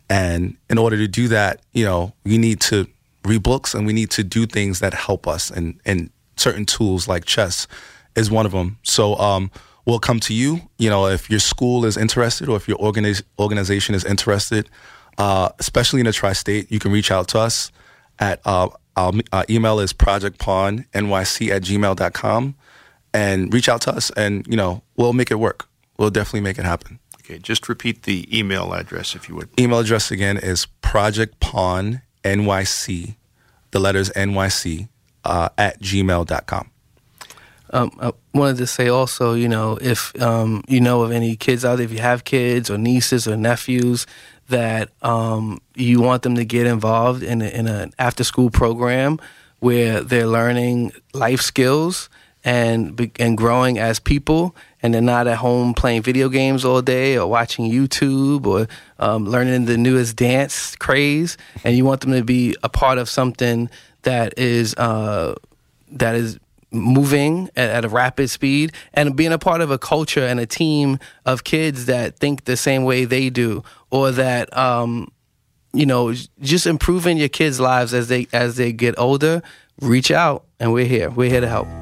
And in order to do that, you know, we need to read books and we need to do things that help us. And, and certain tools like chess is one of them. So um, we'll come to you, you know, if your school is interested or if your organiz- organization is interested, uh, especially in the tri-state, you can reach out to us at uh, our uh, email is project pawn n y c at gmail dot com and reach out to us and, you know, we'll make it work. We'll definitely make it happen. Okay, just repeat the email address if you would. Email address again is project pawn n y c, the letters N Y C, uh, at gmail dot com. Um, I wanted to say also, you know, if um, you know of any kids out there, if you have kids or nieces or nephews that um, you want them to get involved in, a, in an after-school program where they're learning life skills and be- and growing as people, and they're not at home playing video games all day or watching YouTube or um, learning the newest dance craze, and you want them to be a part of something that is uh, that is moving at, at a rapid speed and being a part of a culture and a team of kids that think the same way they do, or that um, you know, just improving your kids' lives as they as they get older. Reach out, and we're here. We're here to help.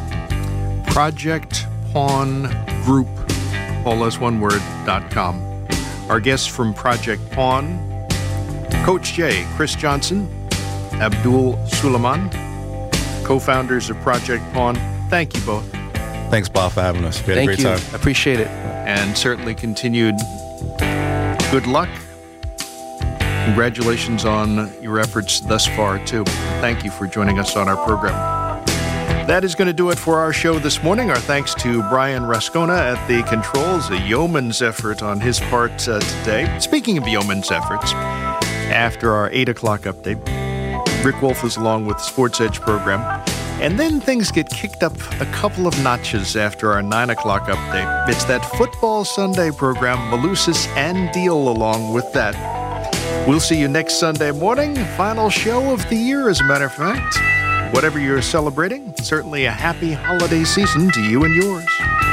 Project Pawn Group, all as one word, dot com. Our guests from Project Pawn, Coach Jay, Chris Johnson, Abdul Suleiman, co-founders of Project Pawn. Thank you both. Thanks, Bob, for having us. We had Thank a great you. time. I appreciate it. And certainly continued good luck. Congratulations on your efforts thus far, too. Thank you for joining us on our program. That is going to do it for our show this morning. Our thanks to Brian Rascona at the controls, a yeoman's effort on his part uh, today. Speaking of yeoman's efforts, after our eight o'clock update, Rick Wolf is along with the Sports Edge program. And then things get kicked up a couple of notches after our nine o'clock update. It's that Football Sunday program, Malusis and Deal along with that. We'll see you next Sunday morning. Final show of the year, as a matter of fact. Whatever you're celebrating, certainly a happy holiday season to you and yours.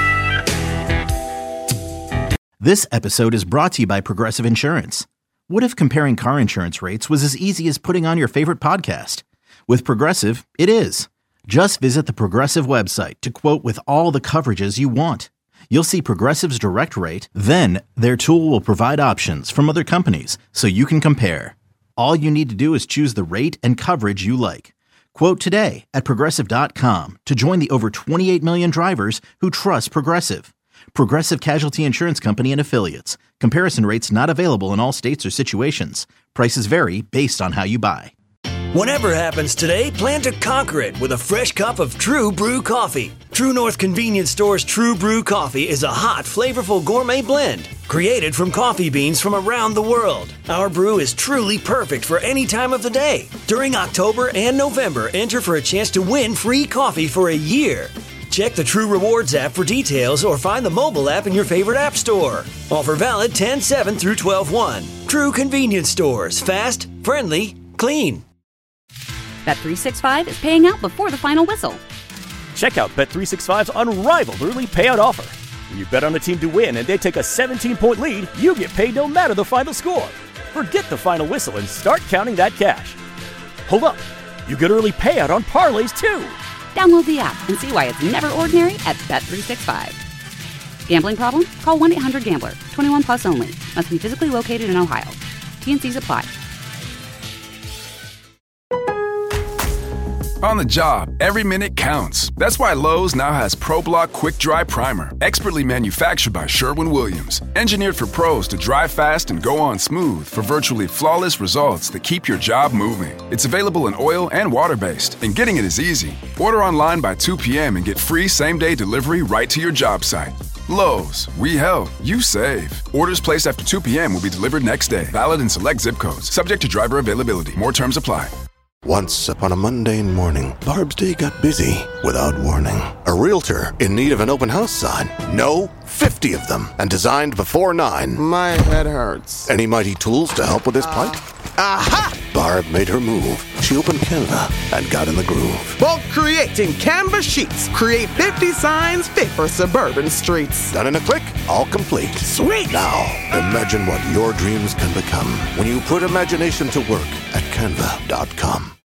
This episode is brought to you by Progressive Insurance. What if comparing car insurance rates was as easy as putting on your favorite podcast? With Progressive, it is. Just visit the Progressive website to quote with all the coverages you want. You'll see Progressive's direct rate, then their tool will provide options from other companies so you can compare. All you need to do is choose the rate and coverage you like. Quote today at Progressive dot com to join the over twenty-eight million drivers who trust Progressive. Progressive Casualty Insurance Company and Affiliates. Comparison rates not available in all states or situations. Prices vary based on how you buy. Whatever happens today, plan to conquer it with a fresh cup of True Brew coffee. True North Convenience Store's True Brew coffee is a hot, flavorful gourmet blend created from coffee beans from around the world. Our brew is truly perfect for any time of the day. During October and November, enter for a chance to win free coffee for a year. Check the True Rewards app for details or find the mobile app in your favorite app store. Offer valid ten seven through twelve one. True Convenience Stores. Fast, friendly, clean. Bet three sixty-five is paying out before the final whistle. Check out Bet three sixty-five's unrivaled early payout offer. When you bet on a team to win and they take a seventeen-point lead, you get paid no matter the final score. Forget the final whistle and start counting that cash. Hold up. You get early payout on parlays, too. Download the app and see why it's never ordinary at Bet three sixty-five. Gambling problem? Call one eight hundred gambler. twenty-one plus only. Must be physically located in Ohio. T and C's apply. On the job, every minute counts. That's why Lowe's now has ProBlock Quick Dry Primer, expertly manufactured by Sherwin-Williams. Engineered for pros to dry fast and go on smooth for virtually flawless results that keep your job moving. It's available in oil and water-based, and getting it is easy. Order online by two p.m. and get free same-day delivery right to your job site. Lowe's, we help, you save. Orders placed after two p.m. will be delivered next day. Valid in select zip codes. Subject to driver availability. More terms apply. Once upon a mundane morning, Barb's day got busy without warning. A realtor in need of an open house sign. No, fifty of them, and designed before nine. My head hurts. Any mighty tools to help with this plight? Aha! Barb made her move, she opened Canva and got in the groove. Bulk creating Canva sheets. Create fifty signs fit for suburban streets. Done in a click, all complete. Sweet! Now, imagine what your dreams can become when you put imagination to work at canva dot com.